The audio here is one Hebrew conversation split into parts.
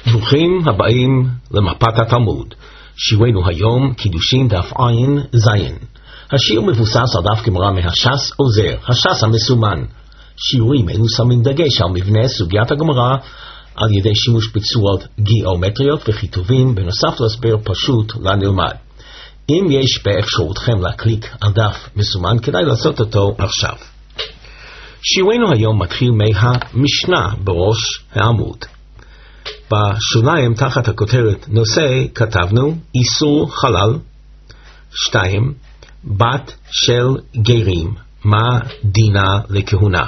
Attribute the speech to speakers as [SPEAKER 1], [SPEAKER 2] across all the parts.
[SPEAKER 1] ברוכים הבאים למפת התלמוד. שיעורנו היום קידושין דף עין זין. השיעור מבוסס על דף גמרא מהש"ס עוזר, הש"ס המסומן. שיעורים אלו שמים דגש על מבנה סוגיית הגמרא על ידי שימוש בצורות גיאומטריות וכיתובים, בנוסף להסבר פשוט לנלמד. אם יש באפשרותכם להקליק על דף מסומן, כדאי לעשות אותו עכשיו. שיעורנו היום מתחיל מהמשנה בראש העמוד. בשוליים תחת הכותרת נושא כתבנו איסור חלל. 2. בת של גרים, מה דינה לכהונה?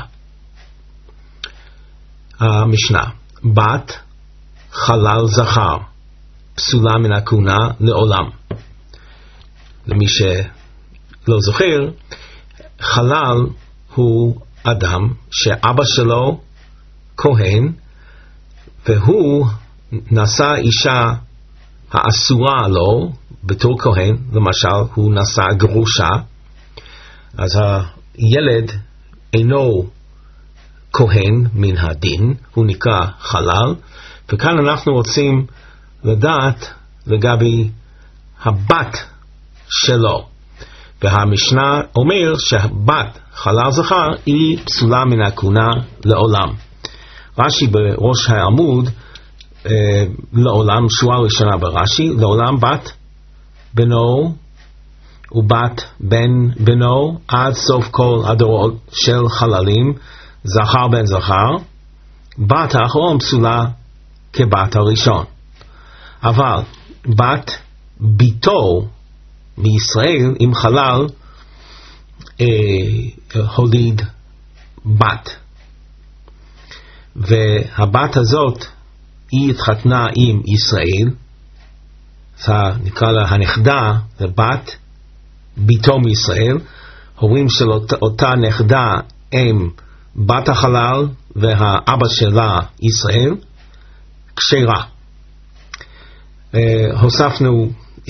[SPEAKER 1] המשנה, בת חלל זכר פסולה מן הכהונה לעולם. למי שלא זוכר, חלל הוא אדם שאבא שלו כהן והוא נשא אישה האסורה לו בתור כהן, למשל הוא נשא גרושה, אז הילד אינו כהן מן הדין, הוא נקרא חלל. וכאן אנחנו רוצים לדעת לגבי הבת שלו, והמשנה אומר שהבת חלל זכר היא פסולה מן הכהונה לעולם. רש"י בראש העמוד, לעולם, שורה ראשונה ברש"י, לעולם בת בנו ובת בן בנו עד סוף כל הדורות של חללים, זכר בן זכר. בת האחרון פסולה כבת הראשון. אבל בת ביתו מישראל עם חלל הוליד בת, והבת הזאת היא התחתנה עם ישראל, נקרא לה הנכדה, לבת ביתו מישראל. הורים של אותה נכדה הם בת החלל והאבא שלה ישראל, כשרה. הוספנו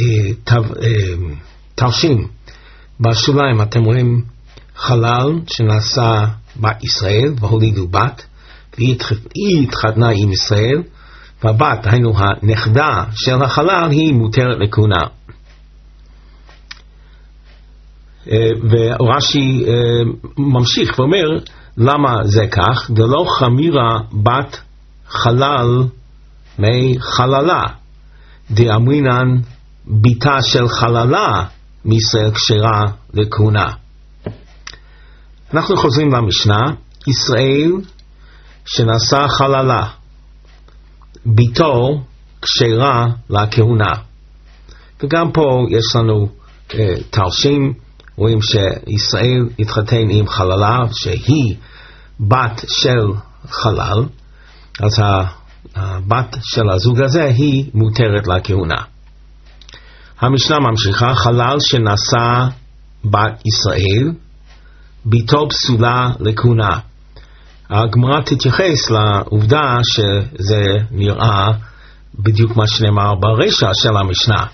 [SPEAKER 1] תרשים בשוליים, אתם רואים חלל שנעשה בישראל והולידו בת, והיא התחתנה עם ישראל, והבת, היינו הנכדה של החלל, היא מותרת לכהונה. ורש"י ממשיך ואומר, למה זה כך? דלא חמירה בת חלל מחללה, דאמרינן ביתה של חללה מישראל כשרה לכהונה. אנחנו חוזרים למשנה, ישראל שנשא חללה, ביתו כשרה לכהונה. וגם פה יש לנו תרשים, רואים שישראל התחתן עם חללה שהיא בת של חלל, אז הבת של הזוג הזה היא מותרת לכהונה. המשנה ממשיכה, חלל שנשא בת ישראל, ביתו פסולה לכהונה. הגמרא תתייחס לעובדה שזה נראה בדיוק מה שנאמר ברשע של המשנה.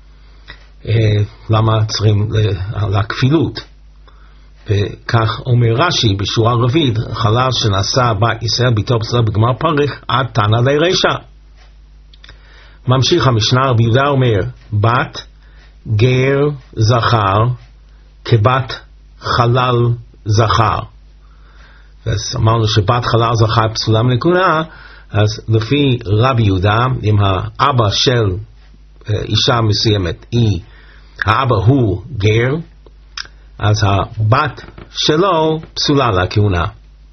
[SPEAKER 1] למה צריכים לכפילות? וכך אומר רש"י בשורה רביעית, חלל שנשא בת ישראל ביתו פסולה בגמר פרך עד תנא לרשע. ממשיך המשנה, רבי יהודה אומר, בת גר זכר כבת חלל זכר. אז אמרנו שבת חלל זכר פסולה מן הכהונה, אז לפי רבי יהודה, אם האבא של אישה מסוימת האבא הוא גר, אז הבת שלו פסולה לכהונה.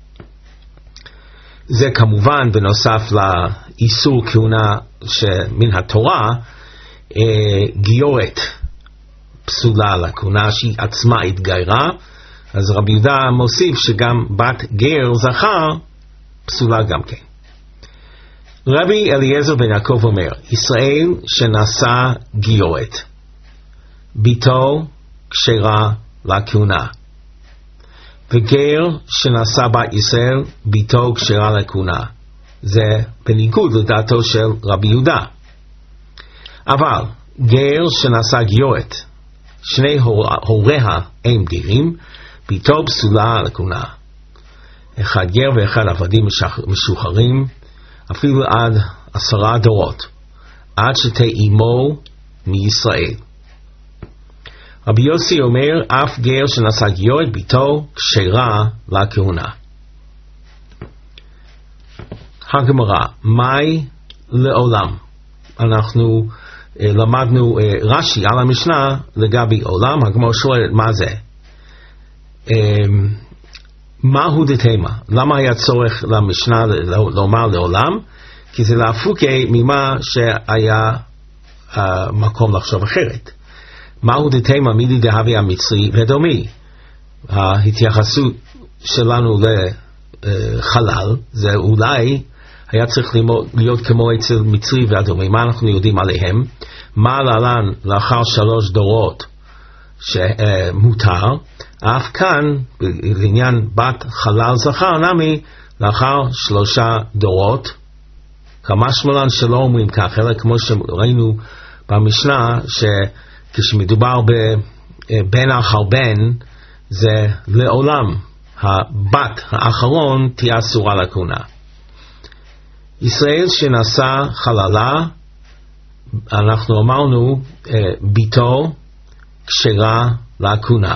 [SPEAKER 1] זה כמובן בנוסף לאיסור כהונה שמן התורה, גיורת פסולה לכהונה שהיא עצמה התגיירה. אז רבי יהודה מוסיף שגם בת גר זכר פסולה גם כן. רבי אליעזר בן יעקב אומר, ישראל שנשא גיורת, ביתו כשרה לכהונה, וגר שנשא בת ישראל, ביתו כשרה לכהונה. זה בניגוד לדעתו של רבי יהודה. אבל גר שנשא גיורת, שני הוריה הם בגירים, ביתו פסולה לכהונה. אחד גר ואחד עבדים משוחררים, אפילו עד 10 דורות, עד שתהיה אמו מישראל. רבי יוסי אומר, אף גר שנשא גיור את ביתו כשרה לכהונה. הגמרא, מהי לעולם? אנחנו למדנו רש"י על המשנה לגבי עולם. הגמרא שואלת מה זה, מהו דתימה? למה היה צורך למשנה לומר לעולם? כי זה להפוקי ממה שהיה מקום לחשוב אחרת. מהו דתימה מילי דהווי המצרי ודומי? ההתייחסות שלנו לחלל זה אולי היה צריך להיות כמו אצל מצרי ואדומי. מה אנחנו יודעים עליהם? מה להלן לאחר 3 דורות שמותר, אף כאן לעניין בת חלל זכר נמי לאחר 3 דורות. כמה שמלן שלא אומרים כך, אלא כמו שראינו במשנה שכשמדובר בבן אחר בן זה לעולם, הבת האחרון תהיה אסורה לכהונה. ישראל שנשא חללה, אנחנו אמרנו ביתו כשרה לכהונה.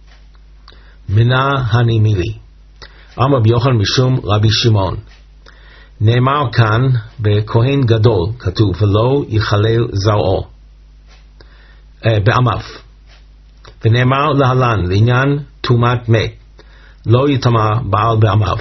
[SPEAKER 1] מנה הנימילי. אמר רבי יוחנן משום רבי שמעון. נאמר כאן בכהן גדול, כתוב ולא יחלל זרעו בעמיו. ונאמר להלן לעניין טומאת מת, לא יטמא בעל בעמיו.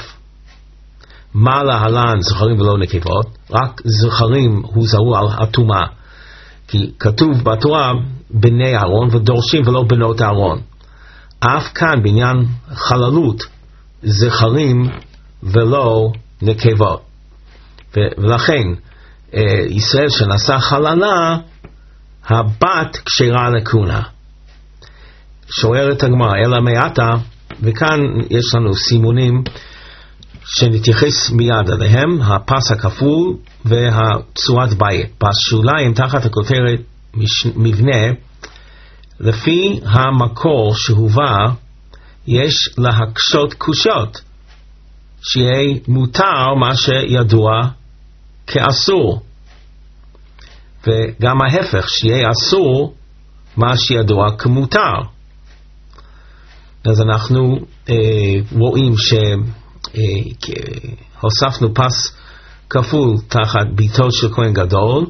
[SPEAKER 1] מה להלן זכרים ולא נקבות? רק זכרים הוזרו על הטומאה, כי כתוב בתורה בני אהרון ודורשים ולא בנות אהרון. אף כאן בעניין חללות זכרים ולא נקבות. ולכן ישראל שנשא חללה, הבת כשרה לכהונה. שואלת הגמרא אלא מעתה, וכאן יש לנו סימונים שנתייחס מיד עליהם, הפס הכפול והצורת בית. בשוליים תחת הכותרת מבנה, לפי המקור שהובא יש להקשות קושות, שיהיה מותר מה שידוע כאסור, וגם ההפך, שיהיה אסור מה שידוע כמותר. אז אנחנו רואים שהוספנו פס כפול תחת ביתו של כהן גדול,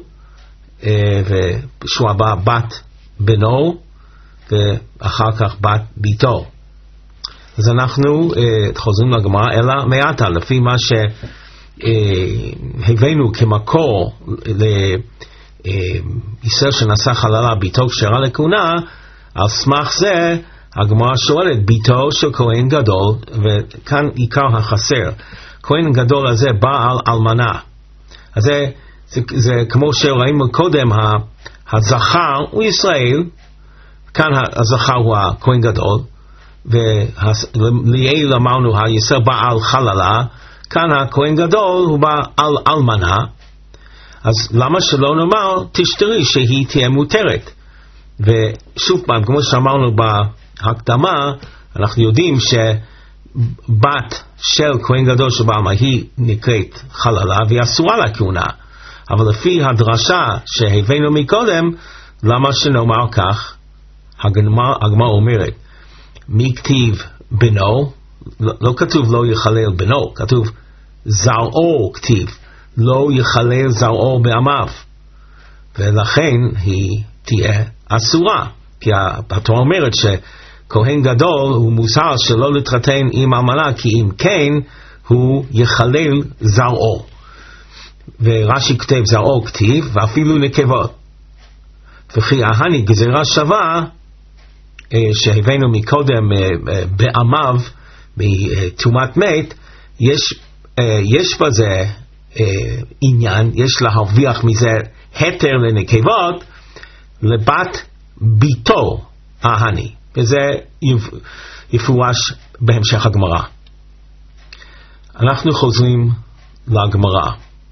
[SPEAKER 1] ושהוא הבא בת בנו ואחר כך בת ביתו. אז אנחנו חוזרים לגמרא אלא מעתה, לפי מה שהבאנו כמקור לישראל שנשא חללה ביתו כשרה לכהונה, על סמך זה הגמרא שואלת ביתו של כהן גדול, וכאן עיקר החסר, כהן גדול הזה בעל אלמנה. אז זה כמו שראינו קודם, הזכר הוא ישראל, כאן הזכר הוא הכהן גדול, ולעיל אמרנו הישראל בעל חללה, כאן הכהן גדול הוא בעל אלמנה. אז למה שלא נאמר תשתרי שהיא תהיה מותרת? ושוב פעם, כמו שאמרנו בהקדמה, אנחנו יודעים שבת של כהן גדול שבעלמה היא נקראת חללה והיא אסורה לכהונה, אבל לפי הדרשה שהבאנו מקודם, למה שנאמר כך? הגמרא אומרת מי כתיב בנו, לא כתוב לא יחלל בנו, כתוב זרעו כתיב, לא יחלל זרעו בעמיו, ולכן היא תהיה אסורה, כי התורה אומרת שכהן גדול הוא מוסר שלא להתחתן עם אלמנה, כי אם כן הוא יחלל זרעו, ורש"י כתב זרעו כתיב ואפילו נקבות. וכי ההני גזירה שווה שהבאנו מקודם בעמיו בטומאת מת, יש בזה עניין, יש להרוויח מזה היתר לנקבות לבת ביתו ההני, וזה יפורש בהמשך הגמרא. אנחנו חוזרים לגמרא.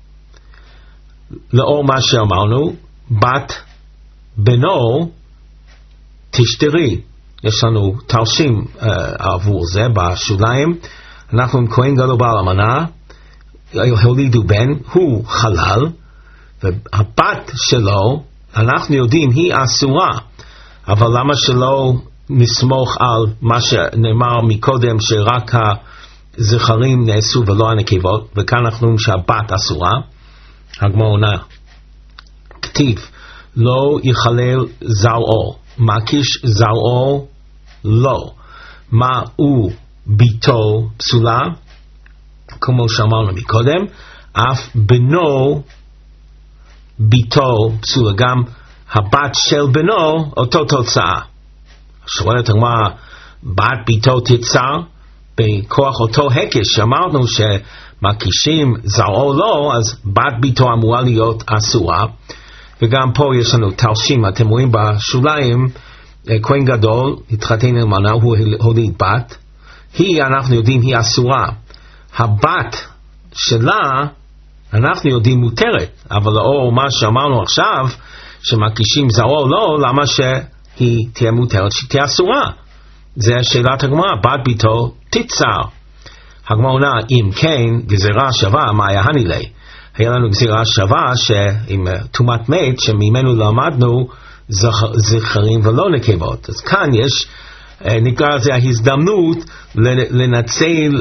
[SPEAKER 1] לאור מה שאמרנו, בת בנו תשתרי, יש לנו תרשים עבור זה בשוליים. אנחנו עם כהן גדול בעל אלמנה, הולידו בן, הוא חלל, והבת שלו, אנחנו יודעים, היא אסורה, אבל למה שלא נסמוך על מה שנאמר מקודם, שרק הזכרים נעשו ולא הנקבות, וכאן אנחנו אומרים שהבת אסורה. הגמרא עונה, כתיב, לא יחלל זרעו, מקיש זרעו לא, מה הוא ביתו פסולה, כמו שאמרנו מקודם, אף בנו ביתו פסולה, גם הבת של בנו אותו תוצאה. שואלת הגמרא, בת ביתו תצא בכוח אותו הקש, שאמרנו שמקישים זרעו לא, אז בת ביתו אמורה להיות אסורה. וגם פה יש לנו תרשים, אתם רואים בשוליים, כהן גדול התחתן עם אלמנה, הוא הוליד בת, היא, אנחנו יודעים, היא אסורה. הבת שלה, אנחנו יודעים, מותרת, אבל לאור מה שאמרנו עכשיו, שמקישים זרעו לא, למה שהיא תהיה מותרת, שהיא תהיה אסורה? זה שאלת הגמרא, בת ביתו תצר. הגמרא עונה, אם כן, גזירה שווה, מה היה הנילי? היה לנו גזירה שווה עם תומת מת, שממנו למדנו זכרים ולא נקבות. אז כאן יש, נקרא לזה ההזדמנות לנצל,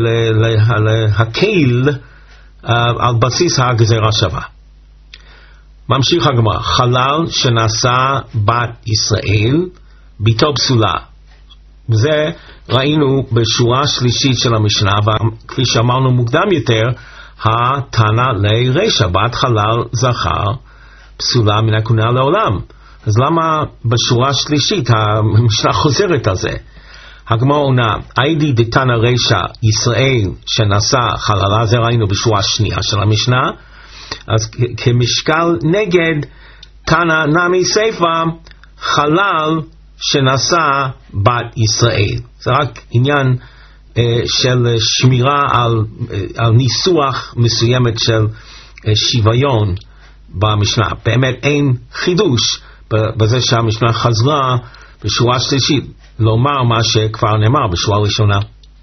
[SPEAKER 1] להקל על בסיס הגזירה שווה. ממשיך הגמרא, חלל שנשא בת ישראל, ביתו פסולה. זה ראינו בשורה שלישית של המשנה, וכפי שאמרנו מוקדם יותר, התנא לרישא, בת חלל זכר, פסולה מן הכהונה לעולם. אז למה בשורה שלישית המשנה חוזרת על זה? הגמרא עונה, איידי דתנא רישא, ישראל שנשא חללה, זה ראינו בשורה שנייה של המשנה, אז כמשקל נגד תנא נמי סיפא, חלל שנשא בת ישראל. זה רק עניין של שמירה על ניסוח מסוימת של שוויון במשנה. באמת אין חידוש בזה שהמשנה חזרה בשורה שלישית לומר מה שכבר נאמר בשורה ראשונה.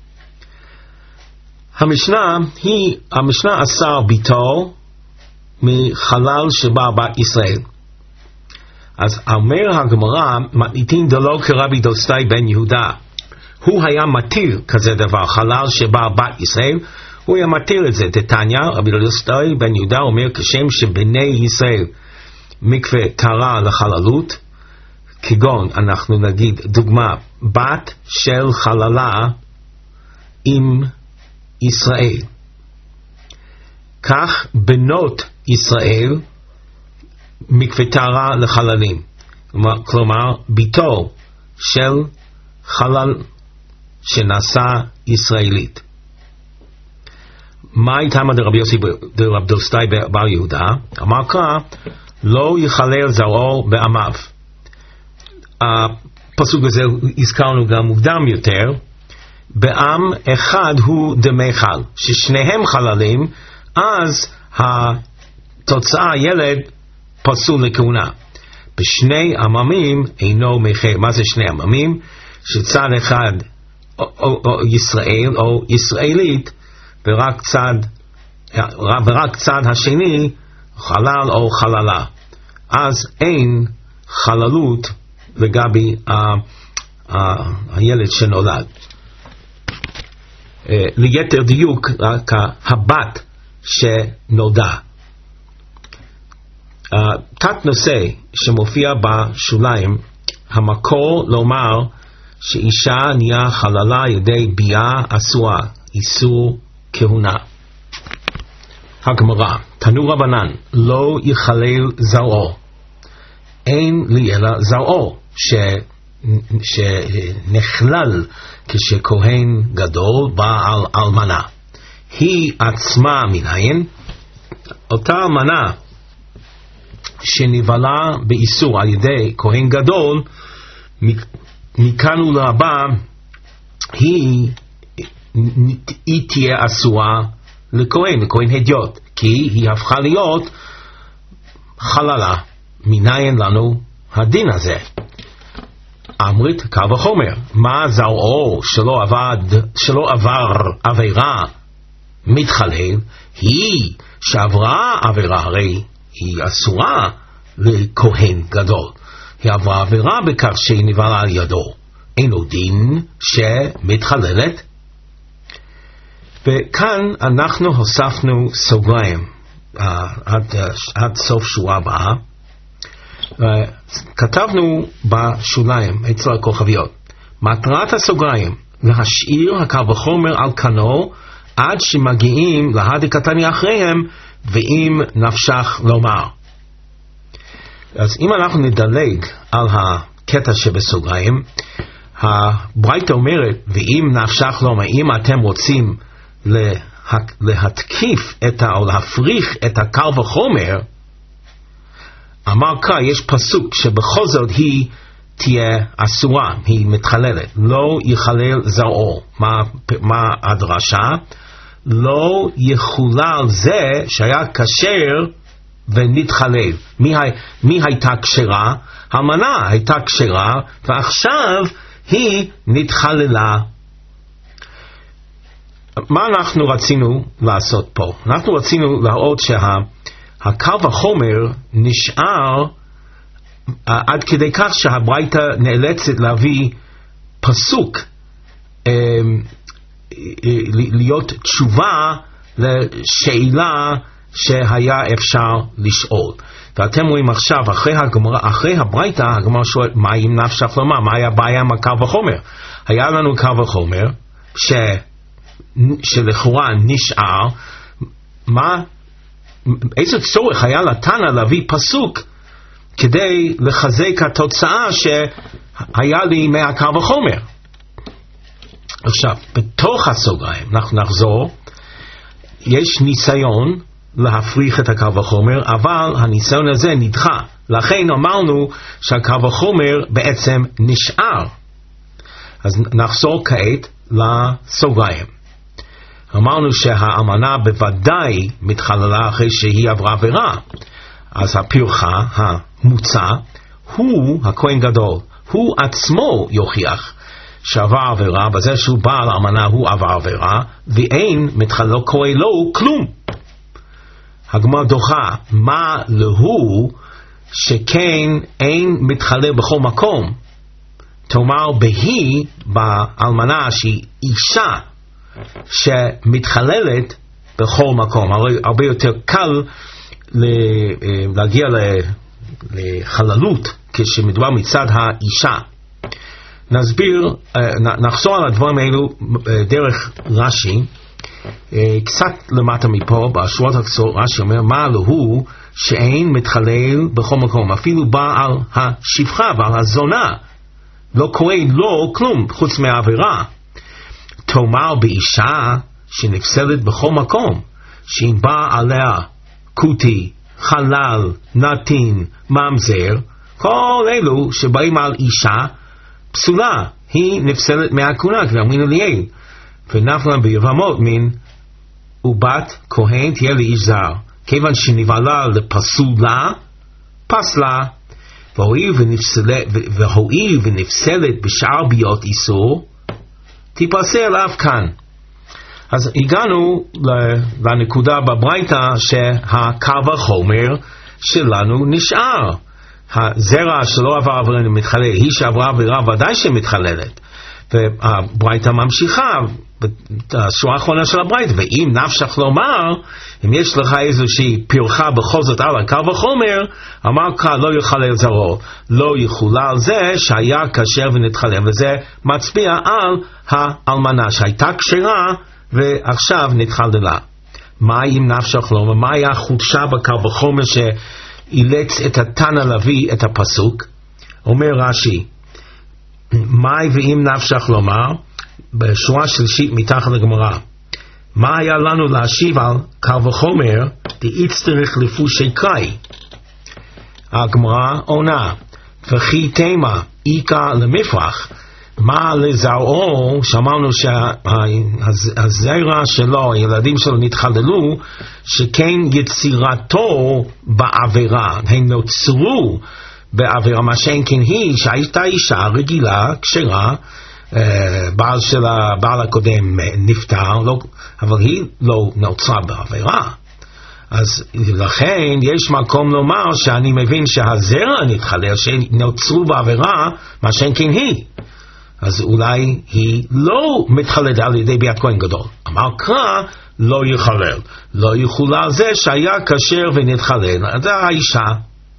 [SPEAKER 1] המשנה אסר ביתו מחלל שבא בת ישראל. אז אומר הגמרא, מתניתין דלא כרבי דוסתאי בן יהודה, הוא היה מתיר כזה דבר, חלל שבא בת ישראל, הוא היה מתיר את זה. דתניא, רבי דוסתאי בן יהודה אומר, כשם שבני ישראל מקווה טהרה לחללות, כגון, אנחנו נגיד דוגמה, בת של חללה עם ישראל, כך בנות ישראל מקווה טהרה לחללים. כלומר, ביתו של חלל שנעשה ישראלית. מה איתם דרבי יוסי דרבי דוסתאי בר יהודה? אמר כך, לא יחלל זרעו בעמיו. הפסוק הזה הזכרנו גם מוקדם יותר, בעם אחד הוא דמי חל, ששניהם חללים, אז התוצאה ילד פסול לכהונה. בשני עממים אינו מחייב. מה זה שני עממים? שצד אחד או ישראל או ישראלית, ורק צד השני חלל או חללה. אז אין חללות לגבי הילד שנולד. ליתר דיוק, רק הבת שנולדה. תת נושא שמופיע בשוליים, המקור לומר שאישה נהיה חללה ידי ביאה אסורה, איסור כהונה. הגמרא, תנו רבנן, לא יחלל זרעו, אין לי אלא זרעו שנכלל כשכהן גדול בעל אלמנה, היא עצמה מנין, אותה אלמנה שנבלה באיסור על ידי כהן גדול, מכאן ולהבא היא תהיה אסורה לכהן הדיוט, כי היא הפכה להיות חללה. מניין לנו הדין הזה? אמרית קל וחומר, מה זרעו שלא עבר עבירה מתחלל, היא שעברה עבירה, הרי היא אסורה לכהן גדול. היא עברה עבירה בכך שהיא נבעלה על ידו. אינו דין שמתחללת. וכאן אנחנו הוספנו סוגריים עד סוף שורה הבאה. כתבנו בשוליים אצל הכוכביות, מטרת הסוגריים להשאיר הקל וחומר על כנו עד שמגיעים להדק התניא אחריהם, ואם נפשך לומר. אז אם אנחנו נדלג על הקטע שבסוגריים, הברייתא אומרת, ואם נפשך לומר, אם אתם רוצים להתקיף או להפריך את הקל וחומר, אמר כך, יש פסוק שבכל זאת היא תהיה אסורה, היא מתחללת, לא יחלל זרעו. מה הדרשה? לא יחולל זה שהיה כשר ונתחלל. מי הייתה כשרה? המנה הייתה כשרה, ועכשיו היא נתחללה. מה אנחנו רצינו לעשות פה? אנחנו רצינו להראות שהקל וחומר נשאר עד כדי כך שהברייתא נאלצת להביא פסוק להיות תשובה לשאלה שהיה אפשר לשאול. ואתם רואים עכשיו, אחרי הברייתא, הגמרא שואלת, מה אם נפשך לומר? מה היה הבעיה עם הקל וחומר? היה לנו קל וחומר שלכאורה נשאר, איזה צורך היה לתנא להביא פסוק כדי לחזק התוצאה שהיה לי מהקל וחומר? עכשיו, בתוך הסוגריים, אנחנו נחזור, יש ניסיון להפריך את הקל וחומר, אבל הניסיון הזה נדחה. לכן אמרנו שהקל וחומר בעצם נשאר. אז נחזור כעת לסוגריים. אמרנו שהאמנה בוודאי מתחללה אחרי שהיא עברה עבירה. אז הפרחה, המוצא, הוא הכהן גדול, הוא עצמו יוכיח שעבר עבירה, בזה שהוא בא לאמנה הוא עבר עבירה, ואין מתחלל, לא קורה לו כלום. הגמרא דוחה, מה לו שכן אין מתחלל בכל מקום? תאמר בהיא, באלמנה שהיא אישה שמתחללת בכל מקום. הרבה יותר קל להגיע לחללות כשמדובר מצד האישה. נסביר, נחזור על הדברים האלו דרך רש"י, קצת למטה מפה, בשורות הקצרות רש"י אומר, מה לו שאין מתחלל בכל מקום, אפילו בעל השפחה ועל הזונה, לא קורה לו כלום חוץ מהעבירה. תאמר באישה שנפסלת בכל מקום, שאם בא עליה כותי, חלל, נתין, ממזר, כל אלו שבאים על אישה פסולה, היא נפסלת מהכהונה, כי אמרנו ליאל, ונפלה ביבמות מן ובת כהן תהיה לאיש זר, כיוון שנבעלה לפסולה, פסלה, והואיל ונפסלת בשאר ביאות איסור, תיפסל אף כאן. אז הגענו לנקודה בברייתא שהקל וחומר שלנו נשאר. הזרע שלא עבר עבירה מתחלל, היא שעברה עבירה ודאי שמתחללת. והברייתא ממשיכה בשורה האחרונה של הברייתא, ואם נפשך לומר, אם יש לך איזושהי פרחה בכל זאת על הקל וחומר, אמר כך לא יחלל זרעו, לא יחולל זה שהיה כשר ונתחלל, וזה מצביע על האלמנה שהייתה כשרה ועכשיו נתחללה. מה אם נפשך לומר? מה היה החולשה בקל וחומר שאילץ את התנא להביא את הפסוק? אומר רש"י, מאי ואם נפשך לומר, בשורה שלישית מתחת לגמרא, מה היה לנו להשיב על קל וחומר דאיצטריך לפושי קראי? הגמרא עונה, וכי תימה איכא למפרח, מה לזרעו, שאמרנו שהזרע שלו, הילדים שלו נתחללו, שכן יצירתו בעבירה, הם נוצרו בעבירה, מה שאין כן היא שהייתה אישה רגילה, כשרה, בעל הקודם נפטר, אבל היא לא נוצרה בעבירה. אז לכן יש מקום לומר שאני מבין שהזרע נתחלל, שנוצרו בעבירה, מה שאין כן היא. אז אולי היא לא מתחללת על ידי ביאת כהן גדול. אמר קרא, לא יחלל. לא יחול על זה שהיה כשר ונתחלל. זה האישה.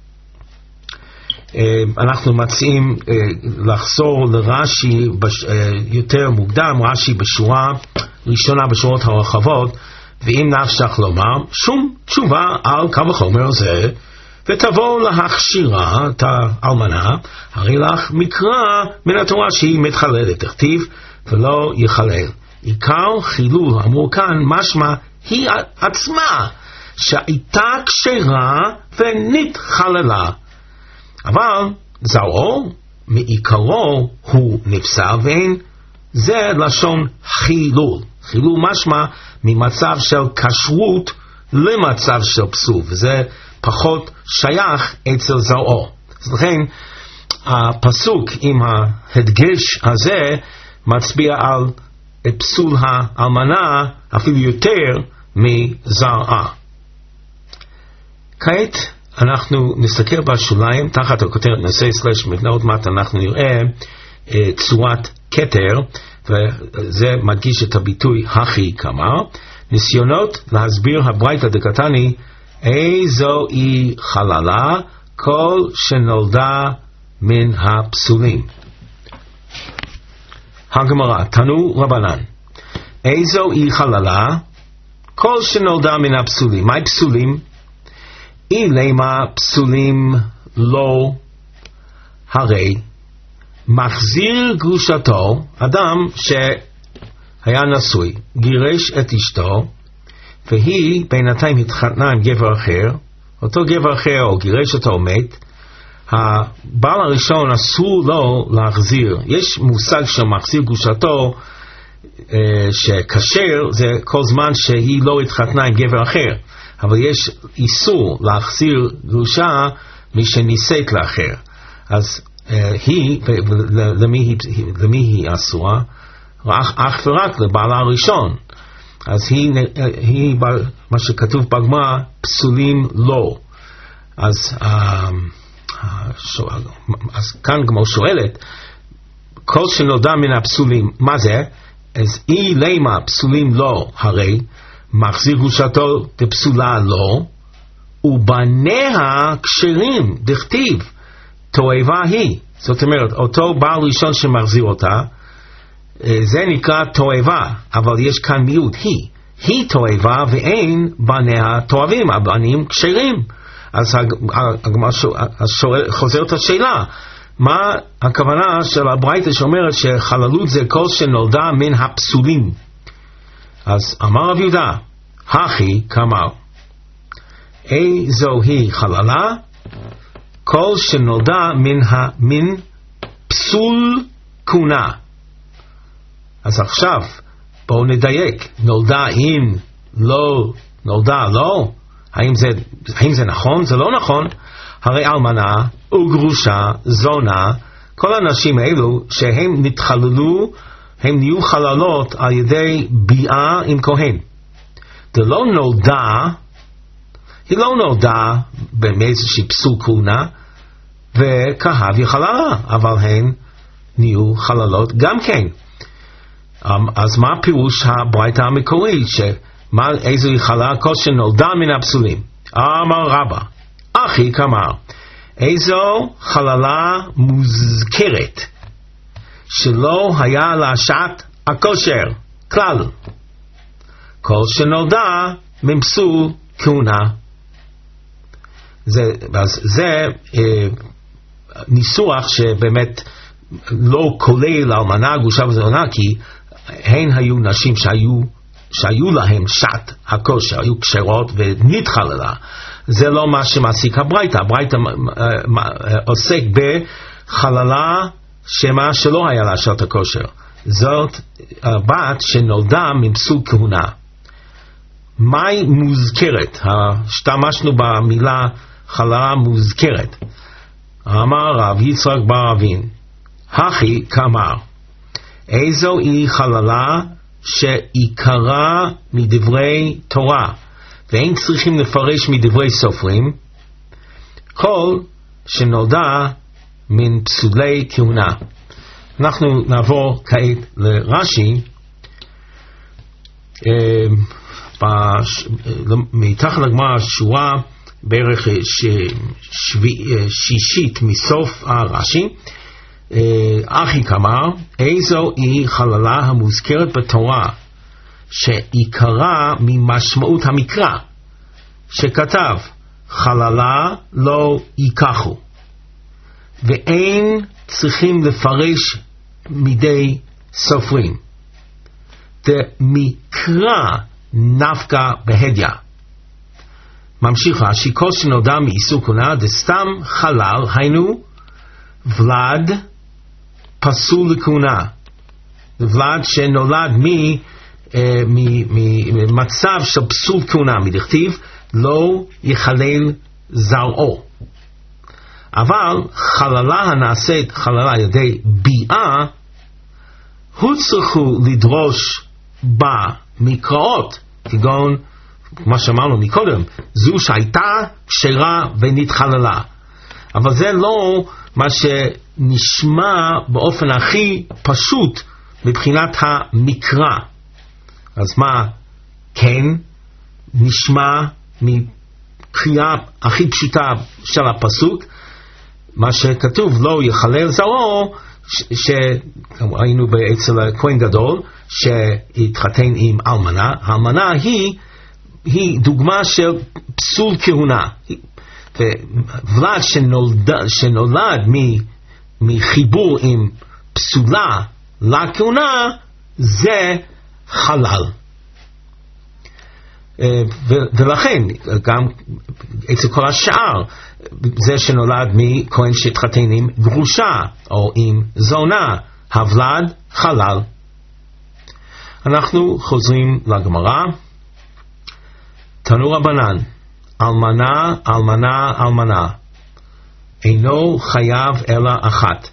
[SPEAKER 1] אנחנו מציעים לחזור לרש"י יותר מוקדם, רש"י בשורה ראשונה בשורות הרחבות, ואם נפשך לומר, שום תשובה על קו החומר זה, ותבוא להכשירה את האלמנה, הרי לך מקרא מן התורה שהיא מתחללת, תכתיב ולא יחלל. עיקר חילול אמור כאן משמע היא עצמה שהייתה כשרה ונתחללה, אבל זרעו מעיקרו הוא נפסל, ואין זה לשון חילול. חילול משמע ממצב של כשרות למצב של פסול, וזה פחות שייך אצל זרעו. אז לכן הפסוק עם ההדגש הזה מצביע על פסול האלמנה אפילו יותר מזרעה. כעת אנחנו נסתכל בשוליים תחת הכותרת נושא סלש מבנה, עוד מעט אנחנו נראה צורת כתר, וזה מדגיש את הביטוי הכי כמה ניסיונות להסביר הברייתא דקתני איזו היא חללה כל שנולדה מן הפסולים. הגמרא תנו רבנן, איזו היא חללה כל שנולדה מן הפסולים. מהי פסולים? אילמה פסולים לא, הרי מחזיר גרושתו, אדם שהיה נשוי, גירש את אשתו, והיא בינתיים התחתנה עם גבר אחר, אותו גבר אחר או גירש אותו מת, הבעל הראשון אסור לו להחזיר. יש מושג של מחזיר גרושתו, שכשר זה כל זמן שהיא לא התחתנה עם גבר אחר, אבל יש איסור להחזיר גרושה מי שנישאת לאחר. אז היא, למי היא אסורה? אך ורק לבעלה הראשון. אז היא מה שכתוב בגמרא, פסולים לא. אז כאן גמרא שואלת, כל שנולדה מן הפסולים, מה זה? אז אי למה פסולים לא, הרי מחזיר גרושתו דפסולה לא, ובניה כשרים, דכתיב תועבה היא. זאת אומרת, אותו בעל ראשון שמחזיר אותה, זה נקרא תועבה, אבל יש כאן מיעוט, היא תועבה ואין בניה תועבים, הבנים כשרים. אז הגמרא חוזרת השאלה, מה הכוונה של הברייתא שאומרת שחללות זה כל שנולדה מן הפסולים? אז אמר רב יהודה, הכי כאמר, איזו היא חללה? כל שנולדה מן פסול כהונה. אז עכשיו בואו נדייק, נולדה אם לא, נולדה לא, האם זה נכון? זה לא נכון. הרי אלמנה וגרושה, זונה, כל האנשים האלו שהם נתחללו, הם נהיו חללות על ידי ביאה עם כהן. זה לא נולדה, היא לא נולדה באיזושהי פסול כהונה, וכהב היא חללה, אבל הן נהיו חללות גם כן. אז מה פירוש הברייתא המקורית, איזו היא חללה כל שנולדה מן הפסולים? אמר רבא, אחי כאמר, איזו חללה מוזכרת, שלא היה לה שעת הכושר, כלל. כל שנולדה מפסול כהונה. זה ניסוח שבאמת לא כולל אלמנה, גרושה וזונה, כי הן היו נשים שהיו להם שעת הכושר, היו כשרות ונתחללה. זה לא מה שמעסיק הברייתא. הברייתא עוסק בחללה שמה שלא היה לה שעת הכושר. זאת בת שנולדה מפסול כהונה. מהי מוזכרת? השתמשנו במילה חללה מוזכרת. אמר רב יצחק בר אבין, הכי כאמר, איזו היא חללה שעיקרה מדברי תורה, ואין צריכים לפרש מדברי סופרים, כל שנולדה מן פסולי כהונה. אנחנו נעבור כעת לרש"י, מתחת לגמרא שורה בערך שישית מסוף הרש"י. אחי אמר, איזו היא חללה המוזכרת בתורה שעיקרה ממשמעות המקרא שכתב חללה לא ייקחו, ואין צריכים לפרש מדי סופרים. דמקרא נפקא בהדיא. ממשיך רש"י, כל שנולדה מאיסור כהונה דסתם חלל, היינו ולד פסול לכהונה, ולד שנולד ממצב של פסול כהונה, מדכתיב לא יחלל זרעו. אבל חללה הנעשית חללה על ידי ביאה, הוצרכו לדרוש בה מקראות, כגון מה שאמרנו מקודם, זו שהייתה כשרה ונתחללה. אבל זה לא מה שנשמע באופן הכי פשוט מבחינת המקרא. אז מה כן נשמע מקריאה הכי פשוטה של הפסוק? מה שכתוב לא יחלל זרעו, שראינו אצל הכהן גדול שהתחתן עם אלמנה. האלמנה היא דוגמה של פסול כהונה, ולד שנולד מחיבור עם פסולה לכהונה זה חלל. ולכן גם אצל כל השאר, זה שנולד מכהן שהתחתן עם גרושה או עם זונה, הוולד חלל. אנחנו חוזרים לגמרא. תנו רבנן, אלמנה אלמנה אלמנה אינו חייב אלא אחת.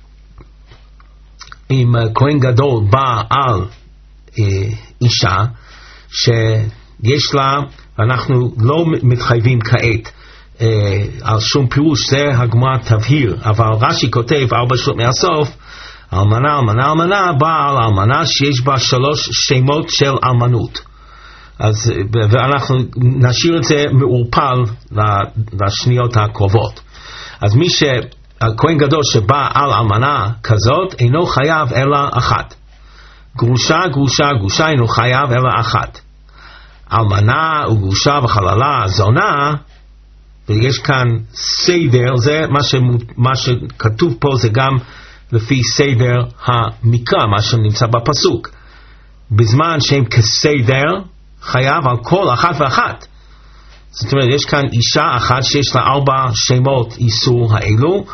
[SPEAKER 1] אם כהן גדול בא על אישה שיש לה, אנחנו לא מתחייבים כעת על שום פירוש, זה הגמרא תבהיר, אבל רש"י כותב 4 שורות מהסוף, אלמנה אלמנה אלמנה באה על אלמנה שיש בה 3 שמות של אלמנות. אז ואנחנו נשאיר את זה מעורפל לשניות הקרובות. אז מי הכהן גדול שבא על אלמנה כזאת אינו חייב אלא אחת. גרושה גרושה גרושה אינו חייב אלא אחת. אלמנה וגרושה וחללה זונה, ויש כאן סדר, זה מה שכתוב פה, זה גם לפי סדר המקרא, מה שנמצא בפסוק. בזמן שהם כסדר חייב על כל אחת ואחת. זאת אומרת, יש כאן אישה אחת שיש לה 4 שמות איסור האלו,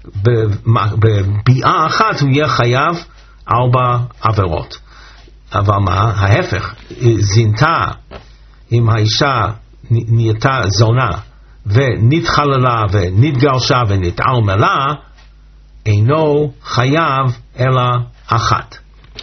[SPEAKER 1] בביאה אחת הוא יהיה חייב 4 עבירות. אבל מה? ההפך, זינתה, אם האישה נהייתה זונה ונתחללה ונתגרשה ונתערמלה, אינו חייב אלא אחת.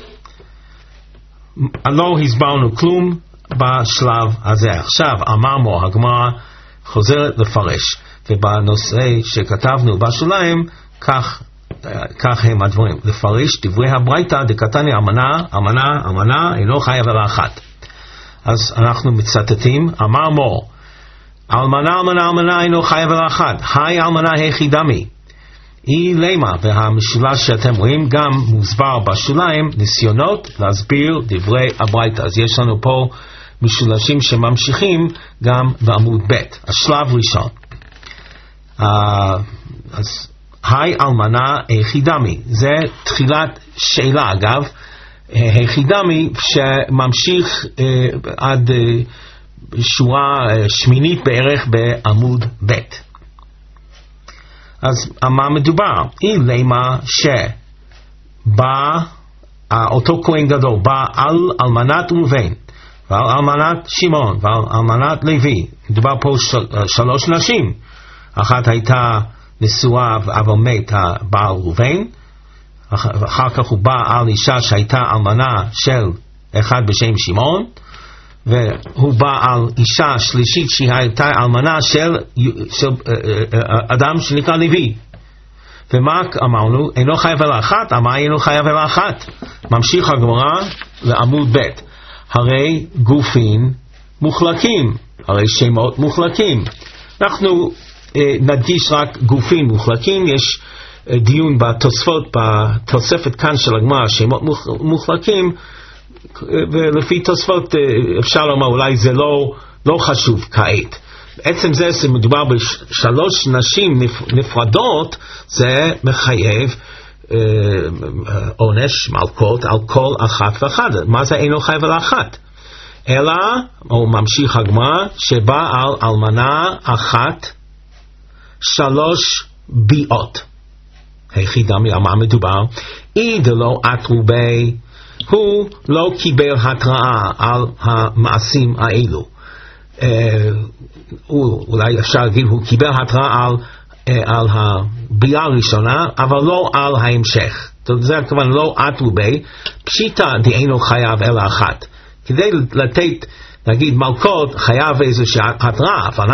[SPEAKER 1] לא הסברנו כלום בשלב הזה. עכשיו אמרנו, הגמרא חוזרת לפרש, ובנושא שכתבנו בשוליים כך הם הדברים, לפרש דברי הברייתא דקתני אמנה אמנה אמנה אינו חייב אלא אחת. אז אנחנו מצטטים, אמרנו אלמנה אלמנה אלמנה אינו חייב אלא אחת, היי אלמנה היחידמי היא למה, והמשולש שאתם רואים גם מוסבר בשוליים, ניסיונות להסביר דברי הברייתא. אז יש לנו פה משולשים שממשיכים גם בעמוד ב'. השלב ראשון, אז היי אלמנה היחידמי, זה תחילת שאלה. אגב, היחידמי שממשיך עד שורה שמינית בערך בעמוד ב'. אז מה מדובר? היא למה שבא אותו כהן גדול, בא על אלמנת ראובן ועל אלמנת שמעון ועל אלמנת לוי. מדובר פה 3 נשים. אחת הייתה נשואה אבל מת הבעל ראובן, אחר כך הוא בא על אישה שהייתה אלמנה של אחד בשם שמעון, והוא בא על אישה שלישית שהייתה אלמנה של אדם שנקרא לוי. ומה אמרנו? אינו חייב אלא אחת. מה אינו חייב אלא אחת? ממשיך הגמרא לעמוד ב', הרי גופים מוחלקים, הרי שמות מוחלקים. אנחנו נדגיש רק גופים מוחלקים. יש דיון בתוספת כאן של הגמרא, שמות מוחלקים, ולפי תוספות אפשר לומר אולי זה לא חשוב כעת. בעצם זה שמדובר בשלוש נשים נפרדות, זה מחייב עונש מלקות על כל אחת ואחת. מה זה אינו חייב על אחת? אלא, או ממשיך הגמרא, שבא על אלמנה אחת 3 ביאות. היחידה מה מדובר? דלא עתרו בי, הוא לא קיבל התראה על המעשים האלו. אולי אפשר להגיד הוא קיבל התראה על הביאה הראשונה, אבל לא על ההמשך. זה כמובן לא עתרו בי, פשיטא דאינו חייב אלא אחת. כדי לתת, נגיד מלכות, חייב איזושהי התראה, אבל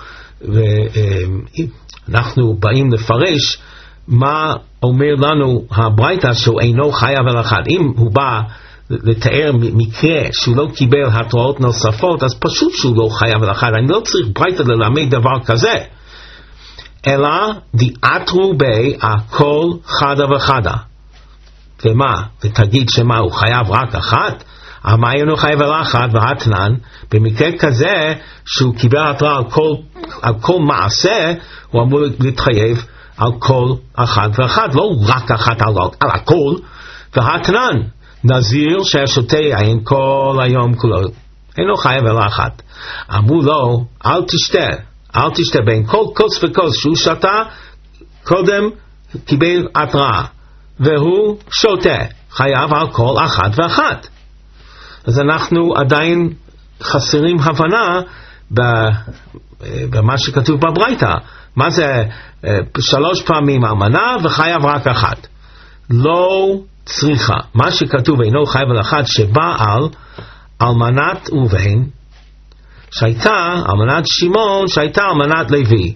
[SPEAKER 1] אנחנו באים לפרש מה אומר לנו הברייתא שהוא אינו חייב אלא אחת. אם הוא בא לתאר מקרה שהוא לא קיבל התראות נוספות, אז פשוט שהוא לא חייב אלא אחת. אני לא צריך ברייתא ללמד דבר כזה, אלא דעתרו בי הכל חדה וחדה. ומה? ותגיד שמה, הוא חייב רק אחת? מה אינו חייב אלא אחת? והתנן, במקרה כזה שהוא קיבל התראה על כל מעשה, הוא אמור להתחייב על כל אחת ואחת, לא רק אחת על הכל. והתנן, נזיר ששותה יין כל היום כולו, אינו חייב אלא אחת. אמרו לו, אל תשתה בין כל כוס וכוס שהוא שתה, קודם קיבל התראה, והוא שותה, חייב על כל אחת ואחת. אז אנחנו עדיין חסרים הבנה במה שכתוב בברייתא. מה זה 3 פעמים אלמנה וחייב רק אחת? לא צריכה. מה שכתוב אינו חייב על אחת, שבא על אלמנת ראובן שהייתה אלמנת שמעון שהייתה אלמנת לוי.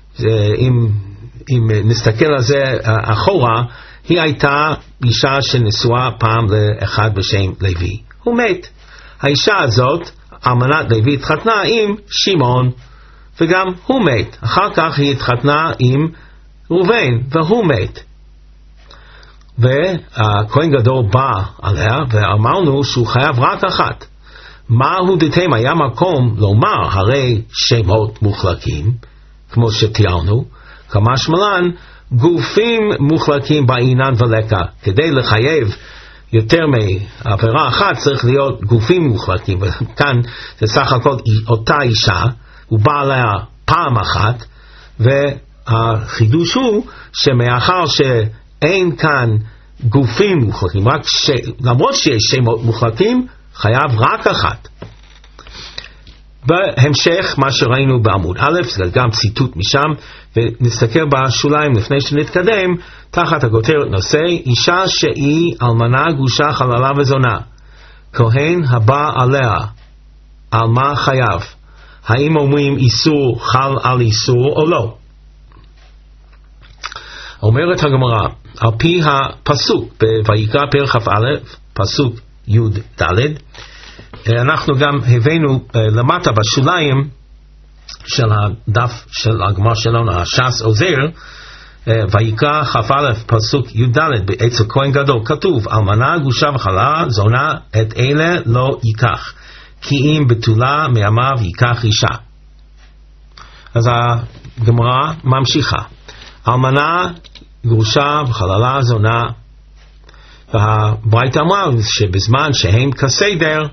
[SPEAKER 1] אם נסתכל על זה אחורה, היא הייתה אישה שנשואה פעם לאחד בשם לוי. הוא מת. האישה הזאת, אלמנת לוי, התחתנה עם שמעון, וגם הוא מת. אחר כך היא התחתנה עם ראובן, והוא מת. והכהן גדול בא עליה, ואמרנו שהוא חייב רק אחת. מהו דתם? היה מקום לומר, הרי שמות מוחלקים, כמו שתיארנו, כמשמען, גופים מוחלקים בעינן ולקה. כדי לחייב יותר מעבירה אחת צריך להיות גופים מוחלקים, וכאן זה סך הכל אותה אישה, הוא בא עליה פעם אחת, והחידוש הוא שמאחר שאין כאן גופים מוחלקים, למרות שיש שמות מוחלקים, חייב רק אחת. בהמשך מה שראינו בעמוד א', זה גם ציטוט משם, ונסתכל בשוליים לפני שנתקדם, תחת הכותרת נושא, אישה שהיא אלמנה גרושה חללה וזונה, כהן הבא עליה, על מה חייב? האם אומרים איסור חל על איסור או לא? אומרת הגמרא, על פי הפסוק בויקרא פרק כ"א, פסוק י"ד, אנחנו גם הבאנו למטה בשוליים של הדף של הגמרא שלנו, הש"ס עוזר, ויקרא כ"א פסוק י"ד, אצל כהן גדול כתוב, אלמנה גרושה וחללה זונה את אלה לא ייקח, כי אם בתולה מימיו ייקח אישה. אז הגמרא ממשיכה, אלמנה גרושה וחללה זונה, והברייתא אמרה שבזמן שהם כסדר,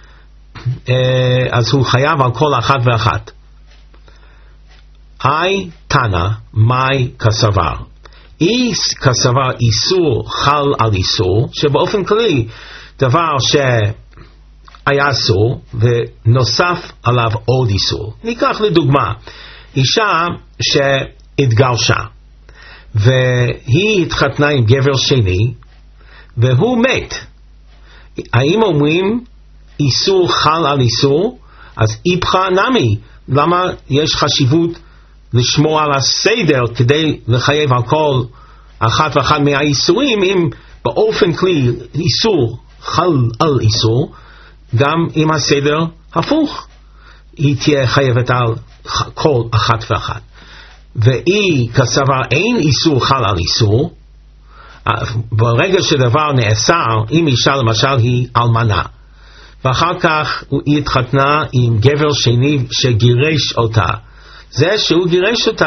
[SPEAKER 1] אז הוא חייב על כל אחת ואחת. אי תנא מאי כסבר, כסבר איסור חל על איסור, שבאופן כללי דבר שהיה אסור ונוסף עליו עוד איסור. ניקח לדוגמה אישה שהתגרשה, והיא התחתנה עם גבר שני, והוא מת. האם אומרים איסור חל על איסור? אז איפכה נמי. למה יש חשיבות לשמור על הסדר כדי לחייב על כל אחת ואחת מהאיסורים, אם באופן כלי איסור חל על איסור, גם אם הסדר הפוך היא תהיה חייבת על כל אחת ואחת. והיא כסבר אין איסור חל על איסור, ברגע שדבר נאסר, אם אישה למשל היא אלמנה, ואחר כך היא התחתנה עם גבר שני שגירש אותה, זה שהוא גירש אותה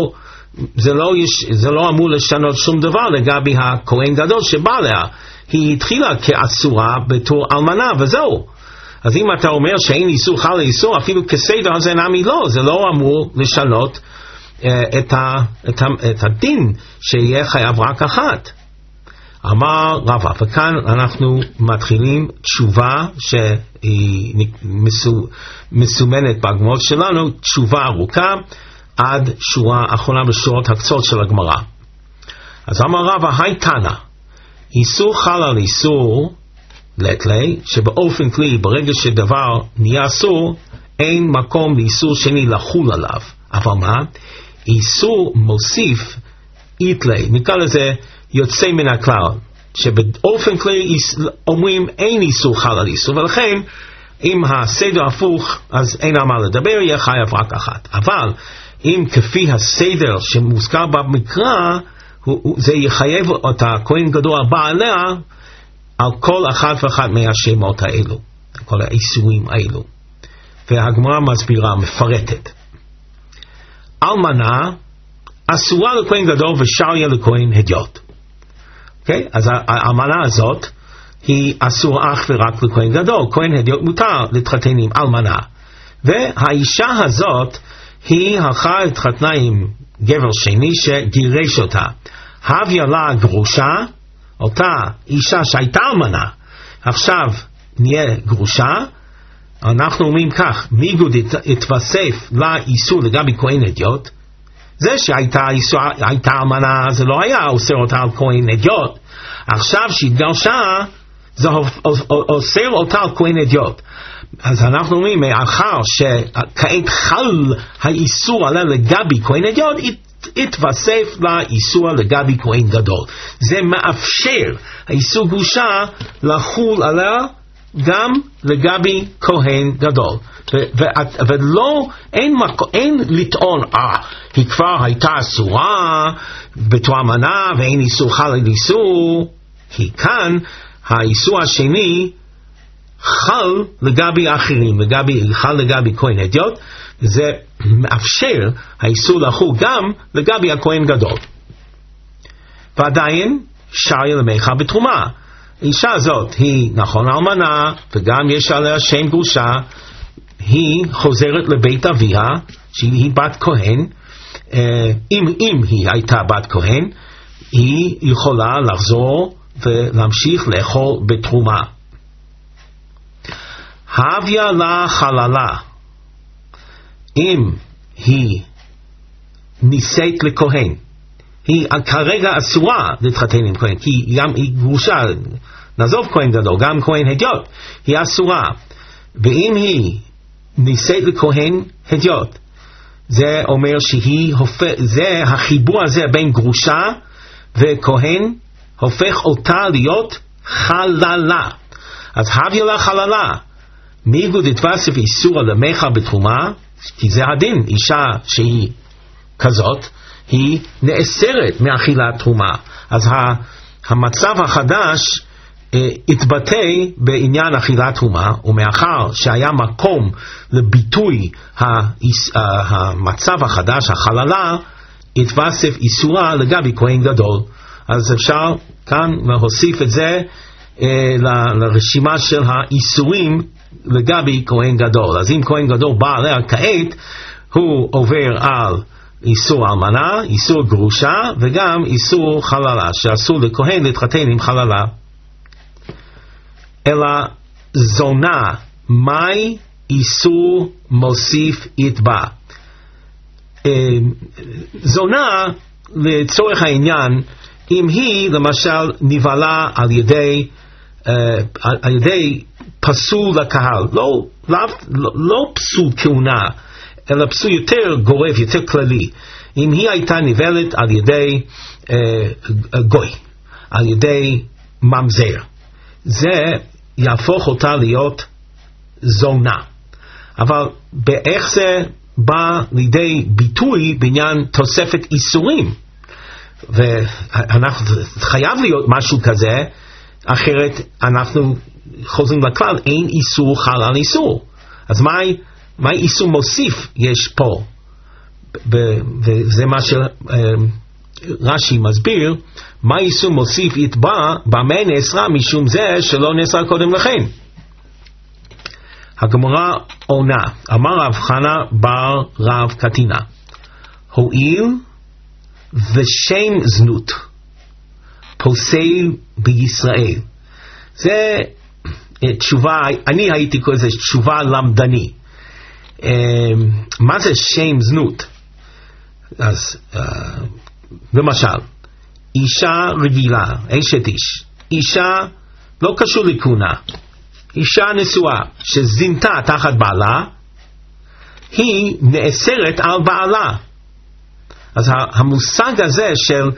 [SPEAKER 1] זה לא אמור לשנות שום דבר לגבי הכהן גדול שבא לה. היא התחילה כאסורה בתור אלמנה וזהו. אז אם אתה אומר שאין איסור חל על איסור, אפילו כסדר הזה נמי לא, זה לא אמור לשנות את הדין שיהיה חייב רק אחת. אמר רבא, וכאן אנחנו מתחילים תשובה שהיא מסומנת בגמרות שלנו, תשובה ארוכה עד שורה אחרונה בשורות הקצות של הגמרא. אז אמר רבא, היי תנא, איסור חל על איסור לתלי, שבאופן כלי ברגע שדבר נהיה אסור אין מקום לאיסור שני לחול עליו. אבל מה? איסור מוסיף איתלי, נקרא לזה יוצא מן הכלל, שבאופן כלי אומרים אין איסור חל על איסור, ולכן אם הסדר הפוך אז אין מה לדבר, יהיה חייב רק אחת. אבל אם כפי הסדר שמוזכר במקרא, זה יחייב את הכהן גדול הבא עליה על כל אחת ואחת מהשמות האלו, כל האיסורים האלו. והגמרא מסבירה, מפרטת. אלמנה אסורה לכהן גדול ושריה לכהן הדיוט. אז האלמנה הזאת היא אסורה אך ורק לכהן גדול. כהן הדיוט מותר להתחתן עם אלמנה. והאישה הזאת היא הלכה להתחתנה עם גבר שני שגירש אותה. הביא לה גרושה, אותה אישה שהייתה אלמנה, עכשיו נהיה גרושה. אנחנו אומרים כך, מיגוד התווסף לאיסור לגבי כהן הדיוט. זה שהייתה אלמנה זה לא היה אוסר אותה על כהן הדיוט. עכשיו שהתגרשה זה אוסר אותה על כהן הדיוט. אז אנחנו אומרים, מאחר שכעת חל האיסור עליה לגבי כהן הדיוט, התווסף לאיסור לגבי כהן גדול. זה מאפשר האיסור גרושה לחול עליה גם לגבי כהן גדול. ולא, אין לטעון, היא כבר הייתה אסורה בתור אלמנה ואין איסור חל על איסור. כי כאן האיסור השני חל לגבי אחרים, חל לגבי כהן הדיוט, זה מאפשר האיסור לחול גם לגבי הכהן גדול. ועדיין שריה למיכה בתרומה. האישה הזאת היא נכון אלמנה וגם יש עליה שם גרושה, היא חוזרת לבית אביה שהיא בת כהן. אם היא הייתה בת כהן היא יכולה לחזור ולהמשיך לאכול בתרומה. הביא לה חללה, אם היא נישאת לכהן, היא כרגע אסורה להתחתן עם כהן, כי גם היא גרושה, נעזוב כהן גדול, גם כהן הדיוט, היא אסורה. ואם היא נישאת לכהן הדיוט, זה אומר זה החיבור הזה בין גרושה וכהן הופך אותה להיות חללה. אז הביא לה חללה, מיגוד התווסף איסור על למיכה בתרומה, כי זה הדין, אישה שהיא כזאת היא נאסרת מאכילת תרומה. אז המצב החדש התבטא בעניין אכילת תרומה, ומאחר שהיה מקום לביטוי המצב החדש, החללה, התווסף איסורה לגבי כהן גדול. אז אפשר כאן להוסיף את זה לרשימה של האיסורים לגבי כהן גדול. אז אם כהן גדול בא עליה כעת, הוא עובר על איסור אלמנה, איסור גרושה וגם איסור חללה, שאסור לכהן להתחתן עם חללה. אלא זונה, מהי איסור מוסיף יתבע? זונה לצורך העניין, אם היא למשל נבעלה על ידי פסול לקהל, לא פסול כהונה, אלא פסול יותר גורף, יותר כללי. אם היא הייתה נבעלת על ידי גוי, על ידי ממזר, זה יהפוך אותה להיות זונה. אבל באיך זה בא לידי ביטוי בעניין תוספת איסורים? ואנחנו חייב להיות משהו כזה, אחרת אנחנו חוזרים לכלל, אין איסור חל על איסור. אז מה איסור מוסיף יש פה? וזה מה שרש"י מסביר, מה איסור מוסיף יתבע במה נאסרה משום זה שלא נאסרה קודם לכן. הגמרא עונה, אמר רב חנה בר רב קטינה, הואיל ושם זנות פוסל בישראל. זה תשובה, אני הייתי קורא לזה תשובה למדני. מה זה שם זנות? אז למשל, אישה רגילה, אשת איש, אישה לא קשור לכהונה, אישה נשואה שזינתה תחת בעלה, היא נאסרת על בעלה. אז המושג הזה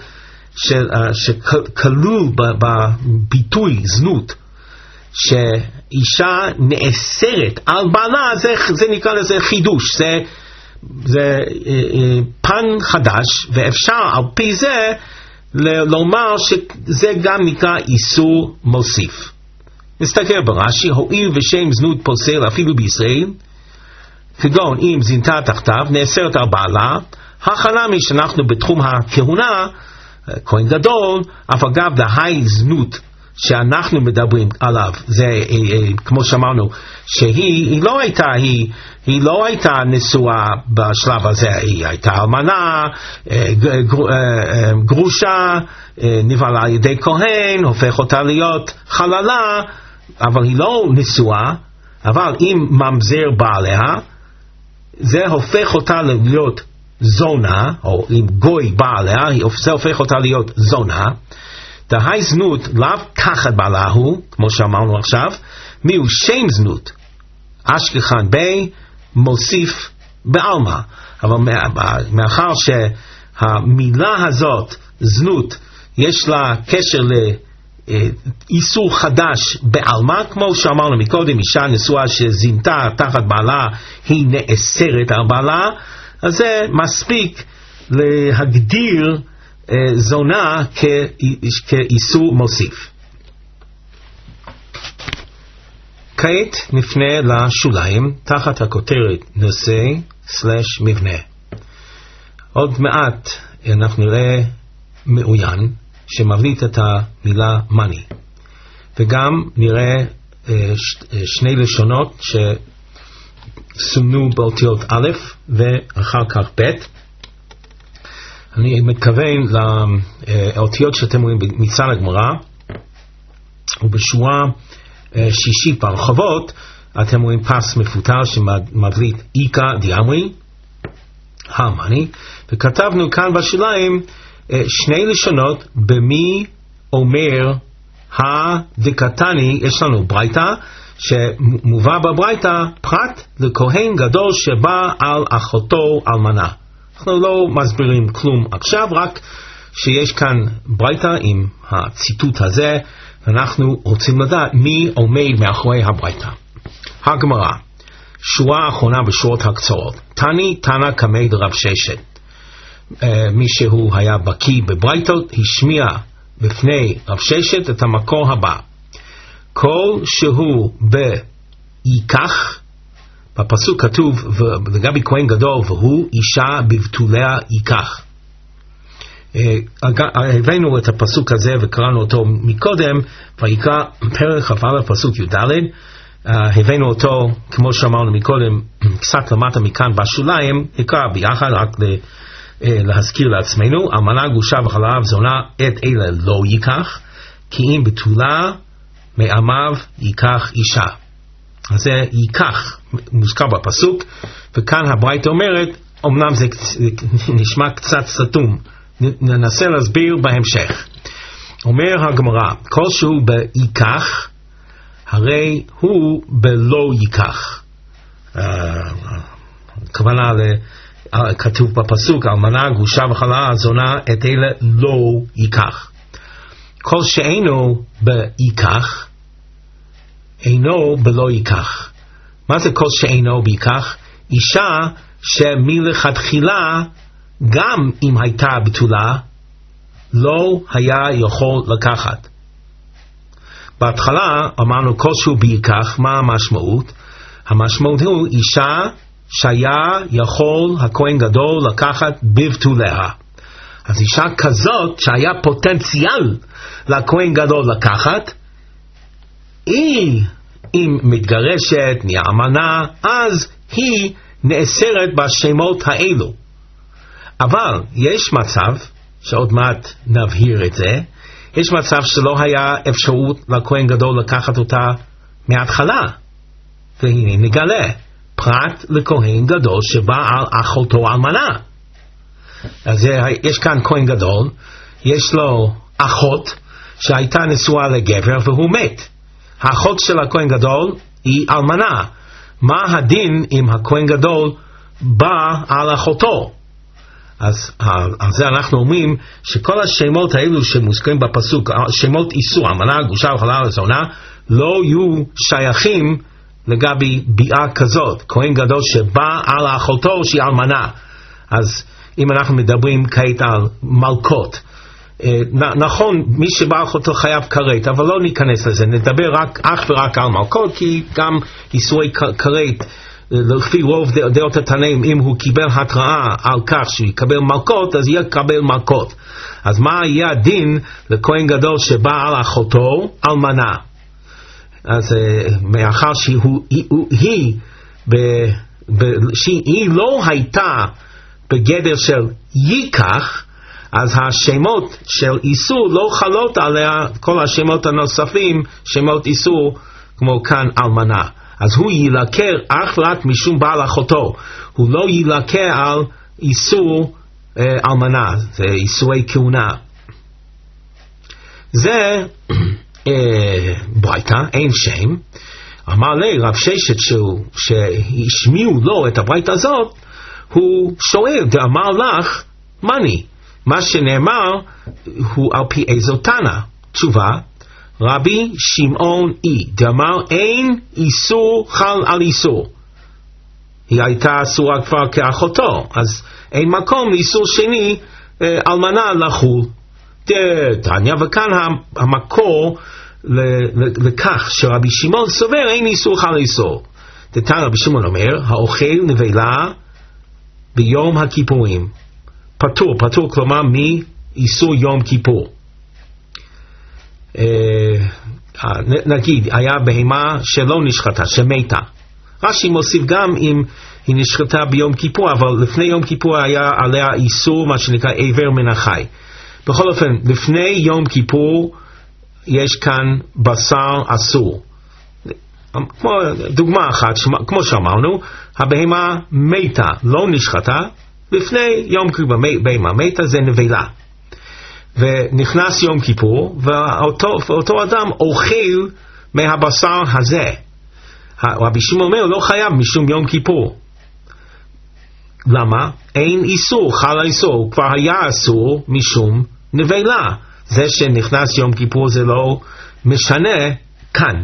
[SPEAKER 1] שכלול בביטוי זנות, שאישה נאסרת על בעלה, זה נקרא לזה חידוש, זה פן חדש, ואפשר על פי זה לומר שזה גם נקרא איסור מוסיף. נסתכל ברש"י, הואיל ושם זנות פוסל אפילו בישראל, כגון אם זינתה תחתיו, נאסרת על בעלה, החנמי שאנחנו בתחום הכהונה, כהן גדול, אף אגב דהי זנות שאנחנו מדברים עליו, זה כמו שאמרנו, שהיא לא הייתה נשואה בשלב הזה, היא הייתה אלמנה, גרושה, נבעלה על ידי כהן, הופך אותה להיות חללה, אבל היא לא נשואה. אבל אם ממזר בא עליה, זה הופך אותה להיות זונה, או אם גוי בא עליה, זה הופך אותה להיות זונה. דהי זנות לאו תחת בעלה הוא, כמו שאמרנו עכשיו, מיהו שם זנות, אשכחן בי מוסיף בעלמא. אבל מאחר שהמילה הזאת, זנות, יש לה קשר לאיסור חדש בעלמא, כמו שאמרנו מקודם, אישה נשואה שזינתה תחת בעלה, היא נאסרת על בעלה, אז זה מספיק להגדיר זונה כאיסור מוסיף. כעת נפנה לשוליים תחת הכותרת נושא/מבנה. עוד מעט אנחנו נראה מעוין שמבליט את המילה מני, וגם נראה שני לשונות שסומנו באותיות א' ואחר כך ב'. אני מתכוון לאותיות שאתם רואים מצד הגמרא, ובשורה שישית ברחובות אתם רואים פס מפותל שמבליט איקה דיאמרי, המני, וכתבנו כאן בשוליים שני לשונות במי אומר הדקתני. יש לנו ברייתא שמובא בברייתא פרט לכהן גדול שבא על אחותו אלמנה. אנחנו לא מסבירים כלום עכשיו, רק שיש כאן ברייתא עם הציטוט הזה, ואנחנו רוצים לדעת מי עומד מאחורי הברייתא. הגמרא, שורה האחרונה בשורות הקצרות. תני תנא קמי דרב ששת. מי שהוא היה בקיא בברייתות השמיע בפני רב ששת את המקור הבא: כל שהוא ייקח, בפסוק כתוב לגבי כהן גדול, והוא אישה בבתוליה ייקח. הבאנו את הפסוק הזה וקראנו אותו מקודם, ויקרא פרק כ"א פסוק י"ד. הבאנו אותו כמו שאמרנו מקודם קצת למטה מכאן בשוליים, נקרא ביחד רק להזכיר לעצמנו: אלמנה גרושה וחלב זונה את אלה לא ייקח, כי אם בתולה מעמיו ייקח אישה. אז זה ייקח מוזכר בפסוק, וכאן הברייתא אומרת, אמנם זה נשמע קצת סתום ננסה להסביר בהמשך. אומר הגמרא, כל שהוא ייקח, הרי הוא בלא ייקח. הכוונה כתוב בפסוק, אלמנה, גרושה וחלה, זונה, את אלה לא ייקח. כל שאינו בייקח, אינו בלא ייקח. מה זה כל שאינו בייקח? אישה שמלכתחילה, גם אם הייתה בתולה, לא היה יכול לקחת. בהתחלה אמרנו כל שהוא בייקח, מה המשמעות? המשמעות הוא אישה שהיה יכול הכהן גדול לקחת בבתוליה. אז אישה כזאת שהיה פוטנציאל לכהן גדול לקחת, היא אם מתגרשת, נהיה אמנה, אז היא נאסרת בשמות האלו. אבל יש מצב, שעוד מעט נבהיר את זה, יש מצב שלא היה אפשרות לכהן גדול לקחת אותה מההתחלה. והנה נגלה, פרט לכהן גדול שבא על אחותו אלמנה. אז יש כאן כהן גדול, יש לו אחות שהייתה נשואה לגבר והוא מת. האחות של הכהן גדול היא אלמנה. מה הדין אם הכהן גדול בא על אחותו? אז על זה אנחנו אומרים שכל השמות האלו שמוזכרים בפסוק, שמות איסור, אלמנה, גרושה וחלה וזונה, לא יהיו שייכים לגבי ביאה כזאת, כהן גדול שבא על אחותו שהיא אלמנה. אז אם אנחנו מדברים כעת על מלכות, נכון, מי שבא על אחותו חייב כרת, אבל לא ניכנס לזה, נדבר אך ורק על מלכות, כי גם איסורי כרת, לפי רוב דעות התנאים, אם הוא קיבל התראה על כך שהוא יקבל מלכות, אז יקבל מלכות. אז מה יהיה הדין לכהן גדול שבא על אחותו אלמנה? אז מאחר שהיא לא הייתה בגדר של ייקח, אז השמות של איסור לא חלות עליה, כל השמות הנוספים, שמות איסור, כמו כאן אלמנה. אז הוא ילקר אך רק משום בעל אחותו, הוא לא ילקר על איסור אלמנה, זה איסורי כהונה. זה ברייתא, אין שם. אמר לי רב ששת שהשמיעו לו את הברייתא הזאת, הוא שואל, אמר לך מני, מה שנאמר הוא על פי איזו תנא? תשובה, רבי שמעון דאמר אין איסור חל על איסור. היא הייתה אסורה כבר כאחותו, אז אין מקום לאיסור שני אלמנה לחול. תניא, וכאן המקור לכך שרבי שמעון סובר אין איסור חל על איסור. תניא רבי שמעון אומר, האוכל נבלה ביום הכיפורים פטור, כלומר מאיסור יום כיפור. נגיד היה בהמה שלא נשחטה, שמתה. רש"י מוסיף גם אם היא נשחטה ביום כיפור, אבל לפני יום כיפור היה עליה איסור, מה שנקרא עבר מן החי. בכל אופן, לפני יום כיפור יש כאן בשר אסור. כמו דוגמה אחת, כמו שאמרנו, הבהמה מתה, לא נשחטה, לפני יום כיפור בהמה מתה, זה נבלה. ונכנס יום כיפור, ואותו אדם אוכל מהבשר הזה. רבי שמעון אומר, לא חייב משום יום כיפור. למה? אין איסור, חל האיסור, הוא כבר היה אסור משום נבלה. זה שנכנס יום כיפור זה לא משנה כאן.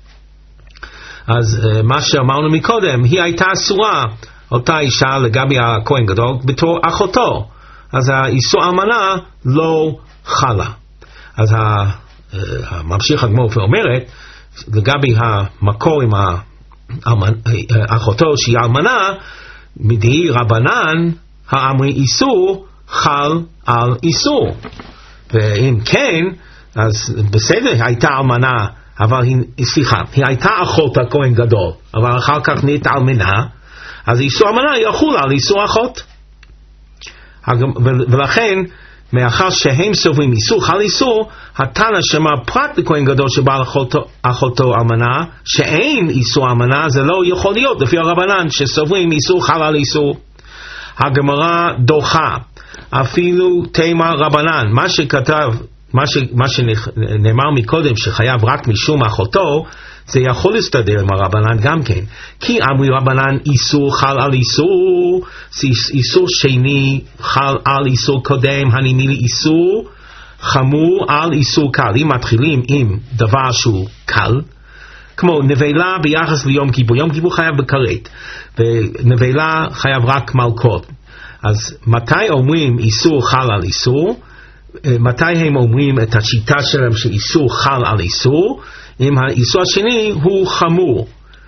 [SPEAKER 1] אז מה שאמרנו מקודם, היא הייתה אסורה, אותה אישה לגבי הכהן גדול, בתור אחותו. אז האיסור אלמנה לא חלה. אז ממשיך הגמרא ואומרת, לגבי המקור עם אחותו שהיא אלמנה, מדעי רבנן האמרי איסור חל על איסור. ואם כן, אז בסדר, הייתה אלמנה, אבל היא הייתה אחות הכהן גדול, אבל אחר כך נהייתה אלמנה, אז איסור אלמנה יחול על איסור אחות. ולכן, מאחר שהם סוברים איסור חל איסור, התנא שמר פרט לכהן גדול שבא אחותו אלמנה, שאין איסור אלמנה, זה לא יכול להיות לפי הרבנן שסוברים איסור חל על איסור. הגמרא דוחה, אפילו תימא רבנן, מה שנאמר מקודם שחייב רק משום אחותו, זה יכול להסתדר עם הרבנן גם כן. כי אמרי רבנן איסור חל על איסור, איסור שני חל על איסור קודם, הנימי לי איסור חמור על איסור קל. אם מתחילים עם דבר שהוא קל, כמו נבלה ביחס ליום כיפור, יום כיפור חייב בכרת, ונבלה חייב רק מלכות. אז מתי אומרים איסור חל על איסור? מתי הם אומרים את השיטה שלהם שאיסור חל על איסור? אם האיסור השני הוא חמור.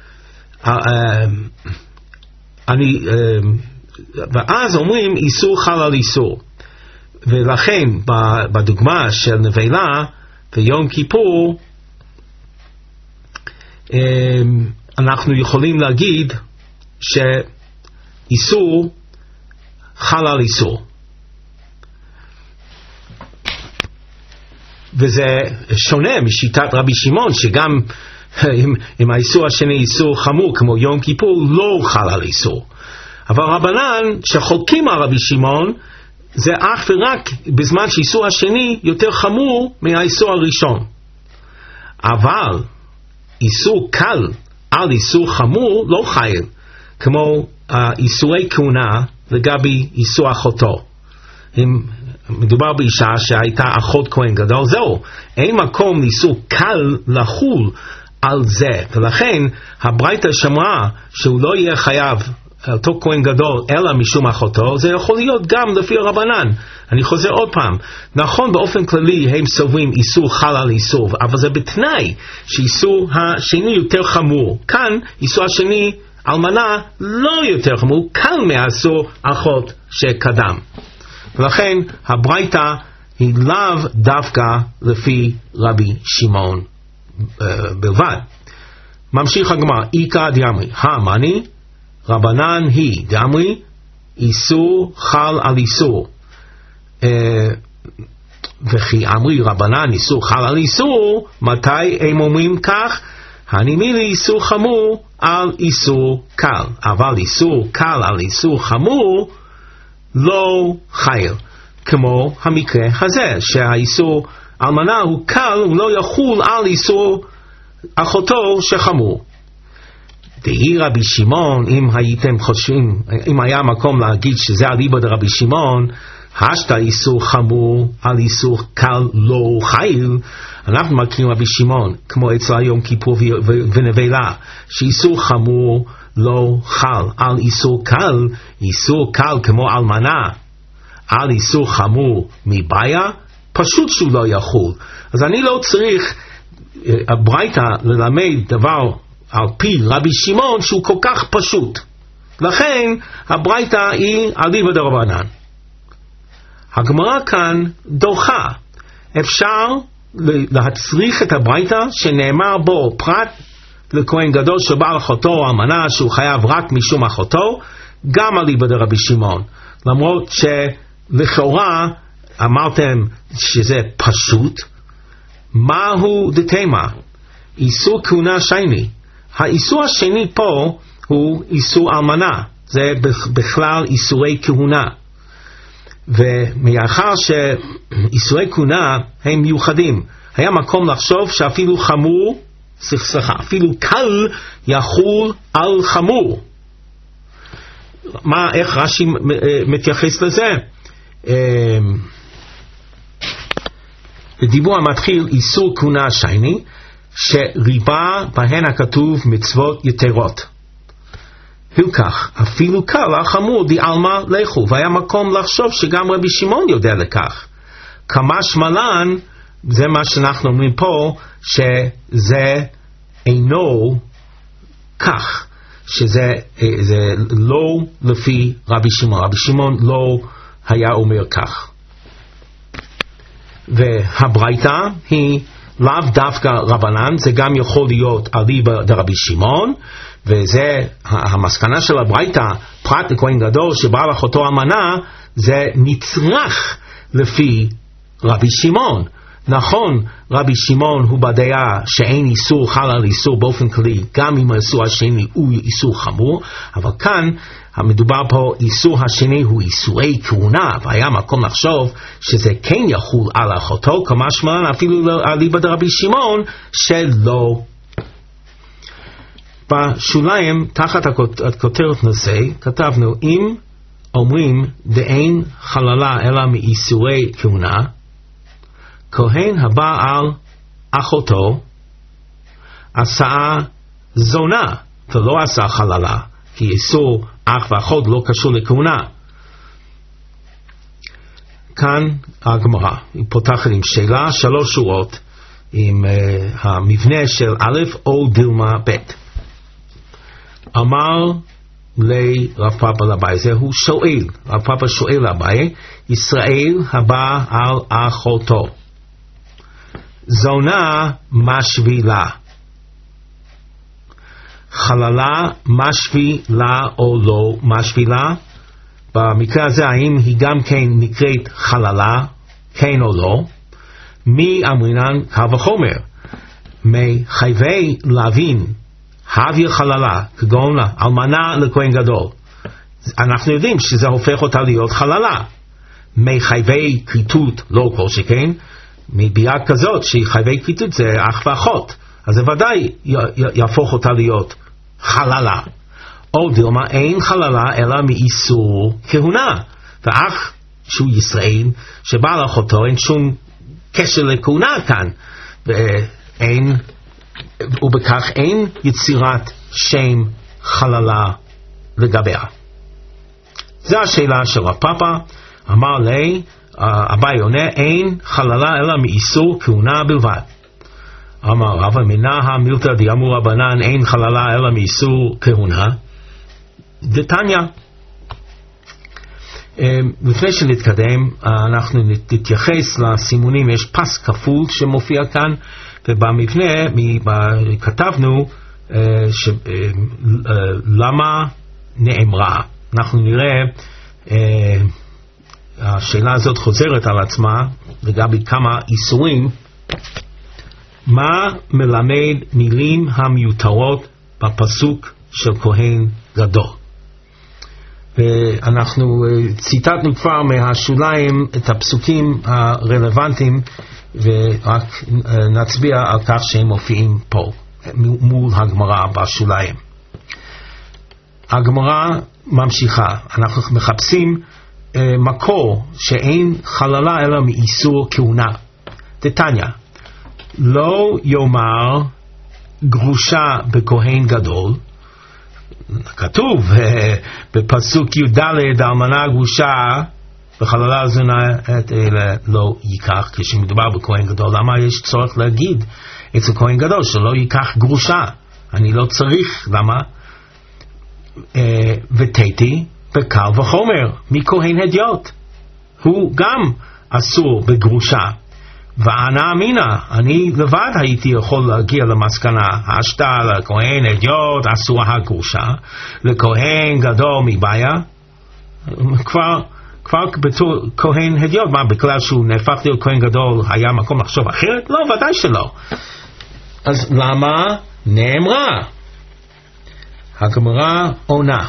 [SPEAKER 1] ואז אומרים איסור חל על איסור. ולכן בדוגמה של נבלה ויום כיפור, אנחנו יכולים להגיד שאיסור חל על איסור. וזה שונה משיטת רבי שמעון, שגם אם האיסור השני איסור חמור כמו יום כיפור, לא חל על איסור. אבל רבנן שחולקים על רבי שמעון, זה אך ורק בזמן שאיסור השני יותר חמור מהאיסור הראשון. אבל איסור קל על איסור חמור לא חייב, כמו איסורי כהונה לגבי איסור אחותו. אם מדובר באישה שהייתה אחות כהן גדול, זהו, אין מקום לאיסור קל לחול על זה, ולכן הברייתא שמרה שהוא לא יהיה חייב אותו כהן גדול אלא משום אחותו. זה יכול להיות גם לפי הרבנן. אני חוזר עוד פעם, נכון באופן כללי הם סוברים איסור חל על איסור, אבל זה בתנאי שאיסור השני יותר חמור. כאן איסור השני אלמנה לא יותר חמור, קל מהאיסור אחות שקדם. ולכן הברייתא היא לאו דווקא לפי רבי שמעון בלבד. ממשיך הגמרא, איכא דאמרי המאני רבנן היא דאמרי איסור חל על איסור, וכי אמרי רבנן איסור חל על איסור, מתי הם אומרים כך? הנימי לי איסור חמור על איסור קל, אבל איסור קל על איסור חמור לא חייב, כמו המקרה הזה שהאיסור אלמנה הוא קל, הוא לא יחול על איסור אחותו שחמור. דהי רבי שמעון, אם הייתם חושבים, אם היה מקום להגיד שזה אליבא דרבי שמעון, השתא איסור חמור על איסור קל לא חייב, אנחנו מכירים רבי שמעון כמו אצל יום כיפור ונבלה, שאיסור חמור לא חל על איסור קל, איסור קל כמו אלמנה על איסור חמור מבעיה, פשוט שהוא לא יחול. אז אני לא צריך הברייתא ללמד דבר על פי רבי שמעון שהוא כל כך פשוט, לכן הברייתא היא אליבא דרבנן. הגמרא כאן דוחה, אפשר להצריך את הברייתא שנאמר בו פרט לכהן גדול שבעל אחותו או אמנה שהוא חייב רק משום אחותו, גם אליבא דרבי שמעון, למרות שלכאורה אמרתם שזה פשוט. מהו דתימה? איסור כהונה שני. האיסור השני פה הוא איסור אלמנה, זה בכלל איסורי כהונה, ומאחר שאיסורי כהונה הם מיוחדים, היה מקום לחשוב שאפילו חמור, אפילו קל יחול על חמור. איך רש"י מתייחס לזה? בדיבור המתחיל איסור כהונה שני, שריבה בהן הכתוב מצוות יתרות. וכך, אפילו קל החמור דעלמא לכו, והיה מקום לחשוב שגם רבי שמעון יודע לכך. כמשמע לן, זה מה שאנחנו אומרים פה, שזה אינו כך, שזה לא לפי רבי שמעון. רבי שמעון לא היה אומר כך. והברייתא היא לאו דווקא רבנן, זה גם יכול להיות אליבא דרבי שמעון, וזה המסקנה של הברייתא, פרט לכהן גדול שבעל אחותו אמנה, זה נצרך לפי רבי שמעון. נכון, רבי שמעון הוא בדעה שאין איסור חל על איסור באופן כללי, גם אם האיסור השני הוא איסור חמור, אבל כאן המדובר פה, איסור השני הוא איסורי כהונה, והיה מקום לחשוב שזה כן יחול על אחותו, כמשמע אפילו אליבא דרבי שמעון שלא. בשוליים, תחת הכותרת נושא, כתבנו, אם אומרים דאין חללה אלא מאיסורי כהונה, כהן הבא על אחותו עשה זונה ולא עשה חללה, כי איסור אח ואחות לא קשור לכהונה. כאן הגמרא היא פותחת עם שאלה, 3 שורות עם המבנה של א' או דילמה ב'. אמר לרב פאפא לאביי, הוא שואל, רב פאפא שואל לאביי, ישראל הבא על אחותו, זונה משבילה, חללה משבילה או לא משבילה? במקרה הזה האם היא גם כן נקראת חללה, כן או לא? מי אמרינן קל וחומר, מחייבי להבין הביא חללה, כגון אלמנה לכהן גדול, אנחנו יודעים שזה הופך אותה להיות חללה. מחייבי כריתות לא כל שכן, מביאה כזאת שהיא חייבי כריתות זה אח ואחות, אז זה ודאי יהפוך אותה להיות חללה. או דילמה, אין חללה אלא מאיסור כהונה, ואח שהוא ישראל שבא לאחותו אין שום קשר לכהונה כאן, ואין, ובכך אין יצירת שם חללה לגביה. זו השאלה של רב פאפא. אמר לי אביי עונה, אין חללה אלא מאיסור כהונה בלבד. אמר רבא מנא מילתא דאמרו רבנן אין חללה אלא מאיסור כהונה, דתניא. לפני שנתקדם אנחנו נתייחס לסימונים. יש פס כפול שמופיע כאן, ובמבנה כתבנו למה נאמרה. אנחנו נראה השאלה הזאת חוזרת על עצמה לגבי כמה איסורים. מה מלמד מילים המיותרות בפסוק של כהן גדול? ואנחנו ציטטנו כבר מהשוליים את הפסוקים הרלוונטיים, ורק נצביע על כך שהם מופיעים פה מול הגמרא בשוליים. הגמרא ממשיכה, אנחנו מחפשים מקור שאין חללה אלא מאיסור כהונה. דתניא, לא יאמר גרושה בכהן גדול, כתוב בפסוק י"ד אלמנה גרושה וחללה זונה את אלה לא ייקח. כשמדובר בכהן גדול, למה יש צורך להגיד אצל כהן גדול שלא ייקח גרושה? אני לא צריך, למה? ותיתי בקל וחומר מכהן הדיוט, הוא גם אסור בגרושה. ואנה אמינה, אני לבד הייתי יכול להגיע למסקנה, השתה לכהן הדיוט אסורה הגרושה, לכהן גדול מבעיה, כבר בתור כהן הדיוט, מה, בגלל שהוא נהפך להיות כהן גדול היה מקום לחשוב אחרת? לא, ודאי שלא. אז למה נאמרה? הגמרא עונה,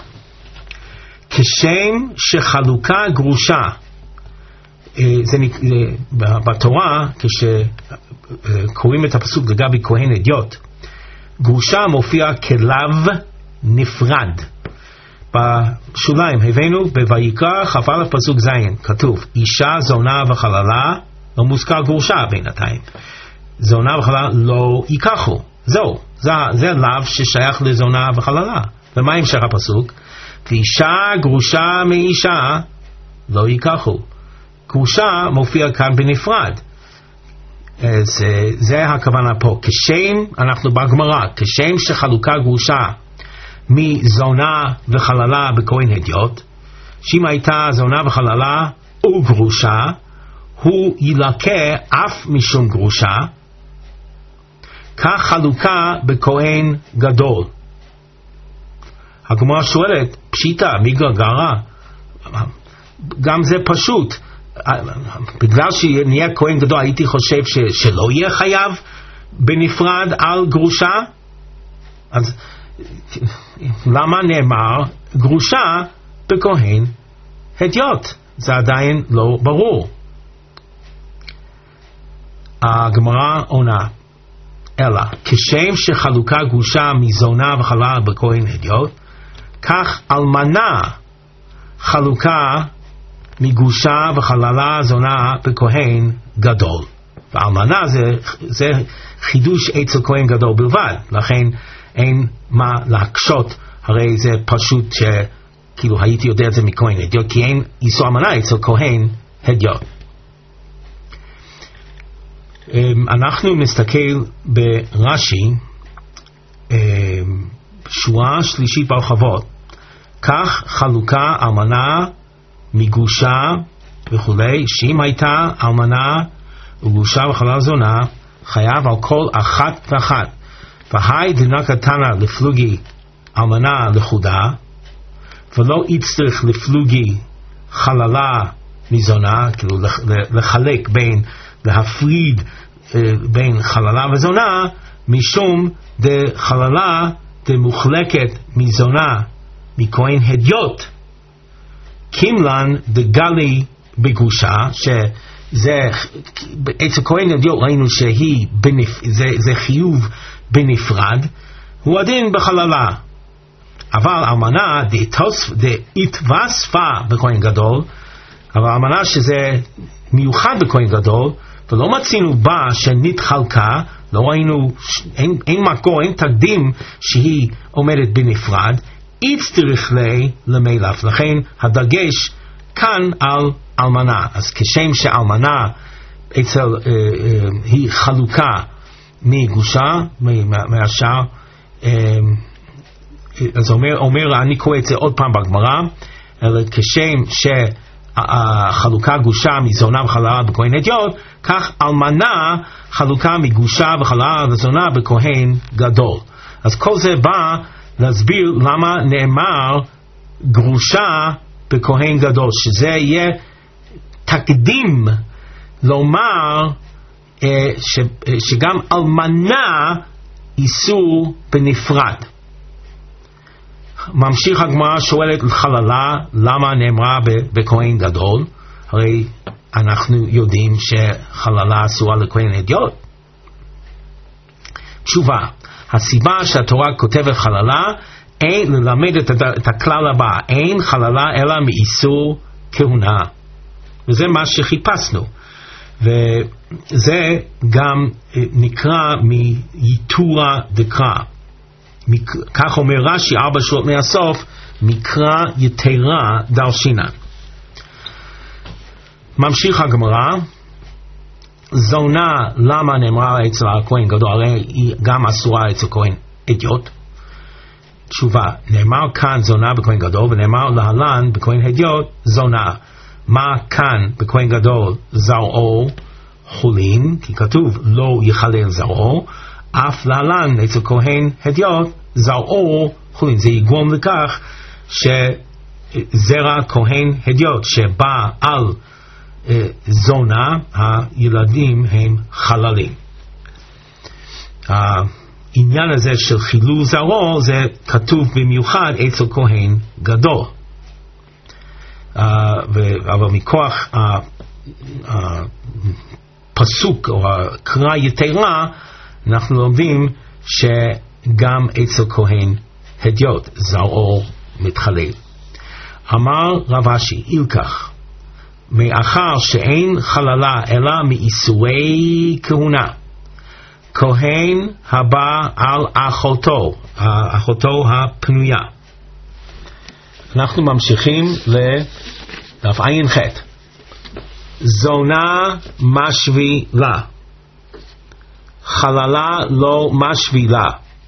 [SPEAKER 1] כשם שחלוקה גרושה, זה בתורה, כשקוראים את הפסוק לגבי כהן הדיוט, גרושה מופיע כלאו נפרד. בשוליים הבאנו בויקרא כ"א פסוק ז', כתוב אישה זונה וחללה, לא מוזכר גרושה בינתיים, זונה וחללה לא ייקחו. זהו, זה לאו ששייך לזונה וחללה. ומה המשך הפסוק? ואישה גרושה מאישה לא ייקחו. גרושה מופיע כאן בנפרד. זה הכוונה פה. כשם, אנחנו בגמרא, כשם שחלוקה גרושה מזונה וחללה בכהן הדיוט, שאם הייתה זונה וחללה וגרושה, הוא ילקה אף משום גרושה, כך חלוקה בכהן גדול. הגמרא שואלת, פשיטה, מי גררה? גם זה פשוט. בגלל שנהיה כהן גדול הייתי חושב שלא יהיה חייב בנפרד על גרושה, אז למה נאמר גרושה בכהן הדיוט? זה עדיין לא ברור. הגמרא עונה, אלא כשם שחלוקה גרושה מזונה וחללה בכהן הדיוט, כך אלמנה חלוקה מגרושה וחללה זונה בכהן גדול. ואלמנה זה חידוש אצל כהן גדול בלבד, לכן אין מה להקשות, הרי זה פשוט שכאילו הייתי יודע את זה מכהן הדיוט, כי אין איסור אלמנה אצל כהן הדיוט. אנחנו מסתכל ברש"י, שורה שלישית ברחבות, כך חלוקה אלמנה מגרושה וכולי, שאם הייתה אלמנה וגרושה וחללה זונה, חייב על כל אחת ואחת. והי דנא קטנא לפלוגי אלמנה לחודה, ולא יצטרך לפלוגי חללה מזונה, כאילו לחלק בין, להפריד בין חללה וזונה, משום דחללה דמוחלקת מזונה מכהן הדיוט, קימלן דגלי בגרושה, שזה אצל כהן הדיוט ראינו שהיא זה חיוב בנפרד, הוא הדין בחללה. אבל אלמנה דהתווספה בכהן גדול, אבל אלמנה שזה מיוחד בכהן גדול, ולא מצינו בה שנתחלקה, לא ראינו, אין מקור, אין תקדים שהיא עומדת בנפרד, יצטרך למילף. לכן הדגש כאן על אלמנה. אז כשם שאלמנה אצל היא חלוקה מגרושה, מהשאר, אז אומר, אני קורא את זה עוד פעם בגמרא, אלא כשם שהחלוקה גרושה מזונה וחללה בכהן הדיוט, כך אלמנה חלוקה מגרושה וחללה וזונה בכהן גדול. אז כל זה בא להסביר למה נאמר גרושה בכהן גדול, שזה יהיה תקדים לומר שגם אלמנה איסור בנפרד. ממשיך הגמרא, שואלת חללה למה נאמרה בכהן גדול, הרי אנחנו יודעים שחללה אסורה לכהן הדיוט. תשובה, הסיבה שהתורה כותבת חללה אין ללמד את הכלל הבא, אין חללה אלא מאיסור כהונה, וזה מה שחיפשנו, וזה גם נקרא מיתורא דקרא, כך אומר רש"י 4 שורות מהסוף, מקרא יתרה דרשינן. ממשיך הגמרא, זונה למה נאמרה אצל הכהן גדול, הרי היא גם אסורה אצל כהן הדיוט. תשובה, נאמר כאן זונה בכהן גדול, ונאמר להלן בכהן הדיוט זונה. מה כאן בכהן גדול? זרעו חולין, כי כתוב לא יחלל זרעו, אף להלן אצל כהן הדיוט זרעו חולין. זה יגרום לכך שזרע כהן הדיוט שבא על זונה, הילדים הם חללים. העניין הזה של חילול זרעו זה כתוב במיוחד אצל כהן גדול, אבל מכוח הפסוק או הקרא יתרה אנחנו לומדים שגם אצל כהן הדיוט זרעו מתחלל. אמר רב אשי אילקח, מאחר שאין חללה אלא מאיסורי כהונה, כהן הבא על אחותו הפנויה. אנחנו ממשיכים לדף ע"ח. זונה משווה לה, חללה לא משווה לה.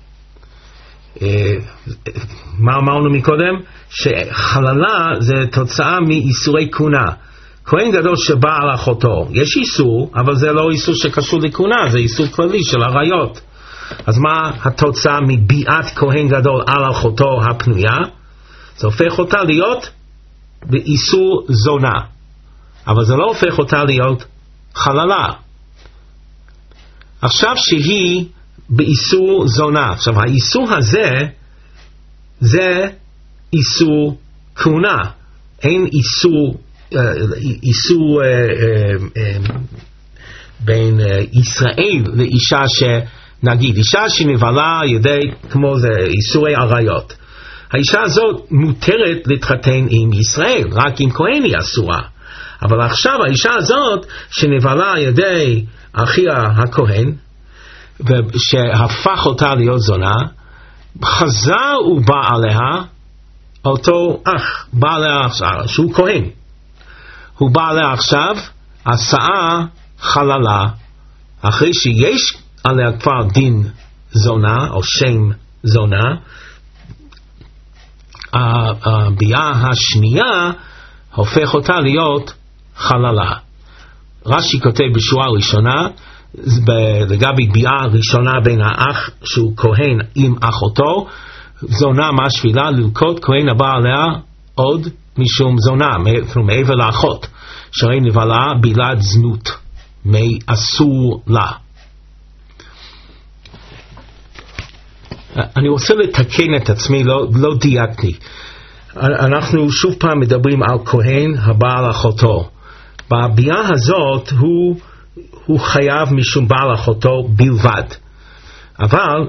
[SPEAKER 1] מה אמרנו מקודם? שחללה זה תוצאה מאיסורי כהונה. כהן גדול שבא על אחותו, יש איסור, אבל זה לא איסור שקשור לכהונה, זה איסור כללי של עריות. אז מה התוצאה מביאת כהן גדול על אחותו הפנויה? זה הופך אותה להיות באיסור זונה. אבל זה לא הופך אותה להיות חללה. עכשיו שהיא באיסור זונה. עכשיו האיסור הזה זה איסור כהונה. אין איסור בין ישראל לאישה שנגיד אישה שנבלה על ידי כמו זה איסורי עריות. האישה הזאת מותרת להתחתן עם ישראל, רק עם כהן היא אסורה. אבל עכשיו האישה הזאת שנבלה על ידי אחיה הכהן שהפך אותה להיות זונה, חזר ובא עליה אותו אח, בא עליה עכשיו, שהוא כהן, הוא בא עליה עכשיו, עשה חללה, אחרי שיש עליה כבר דין זונה, או שם זונה, הביאה השנייה הופך אותה להיות חללה. רש"י כותב בשורה ראשונה, לגבי ביאה ראשונה בין האח שהוא כהן עם אחותו, זונה משפילה ללקוט כהן הבא עליה עוד משום זונה, מעבר לאחות, שהרי נבלה בילת זנות, מאסור לה. אני רוצה לתקן את עצמי, לא דייקתי. אנחנו שוב פעם מדברים על כהן הבא על אחותו. בביאה הזאת הוא חייב משום בעל אחותו בלבד. אבל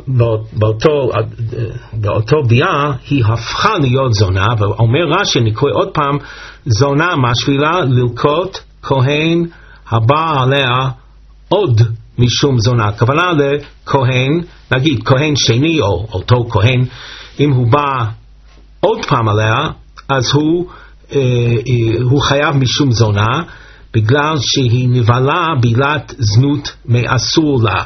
[SPEAKER 1] באותו ביאה היא הפכה להיות זונה, ואומר רש"י, אני קורא עוד פעם, זונה משפילה ללקוט כהן הבא עליה עוד משום זונה. הכוונה לכהן, נגיד כהן שני או אותו כהן, אם הוא בא עוד פעם עליה, אז הוא חייב משום זונה, בגלל שהיא נבלה בילת זנות מאסור לה.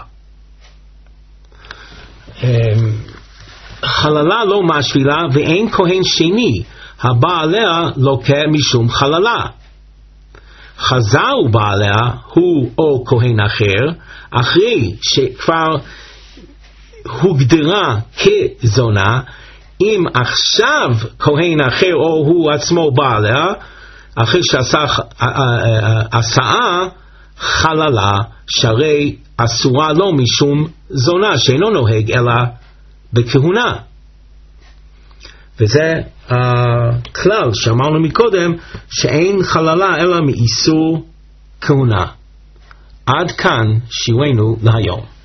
[SPEAKER 1] חללה לא משפילה ואין כהן שני הבא עליה לוקה משום חללה. חזר ובא עליה הוא או כהן אחר, אחרי שכבר הוגדרה כזונה, אם עכשיו כהן אחר או הוא עצמו בא עליה, אחרי שעשה חללה, שהרי אסורה לו משום זונה שאינו נוהג אלא בכהונה. וזה הכלל שאמרנו מקודם, שאין חללה אלא מאיסור כהונה. עד כאן שיעורנו להיום.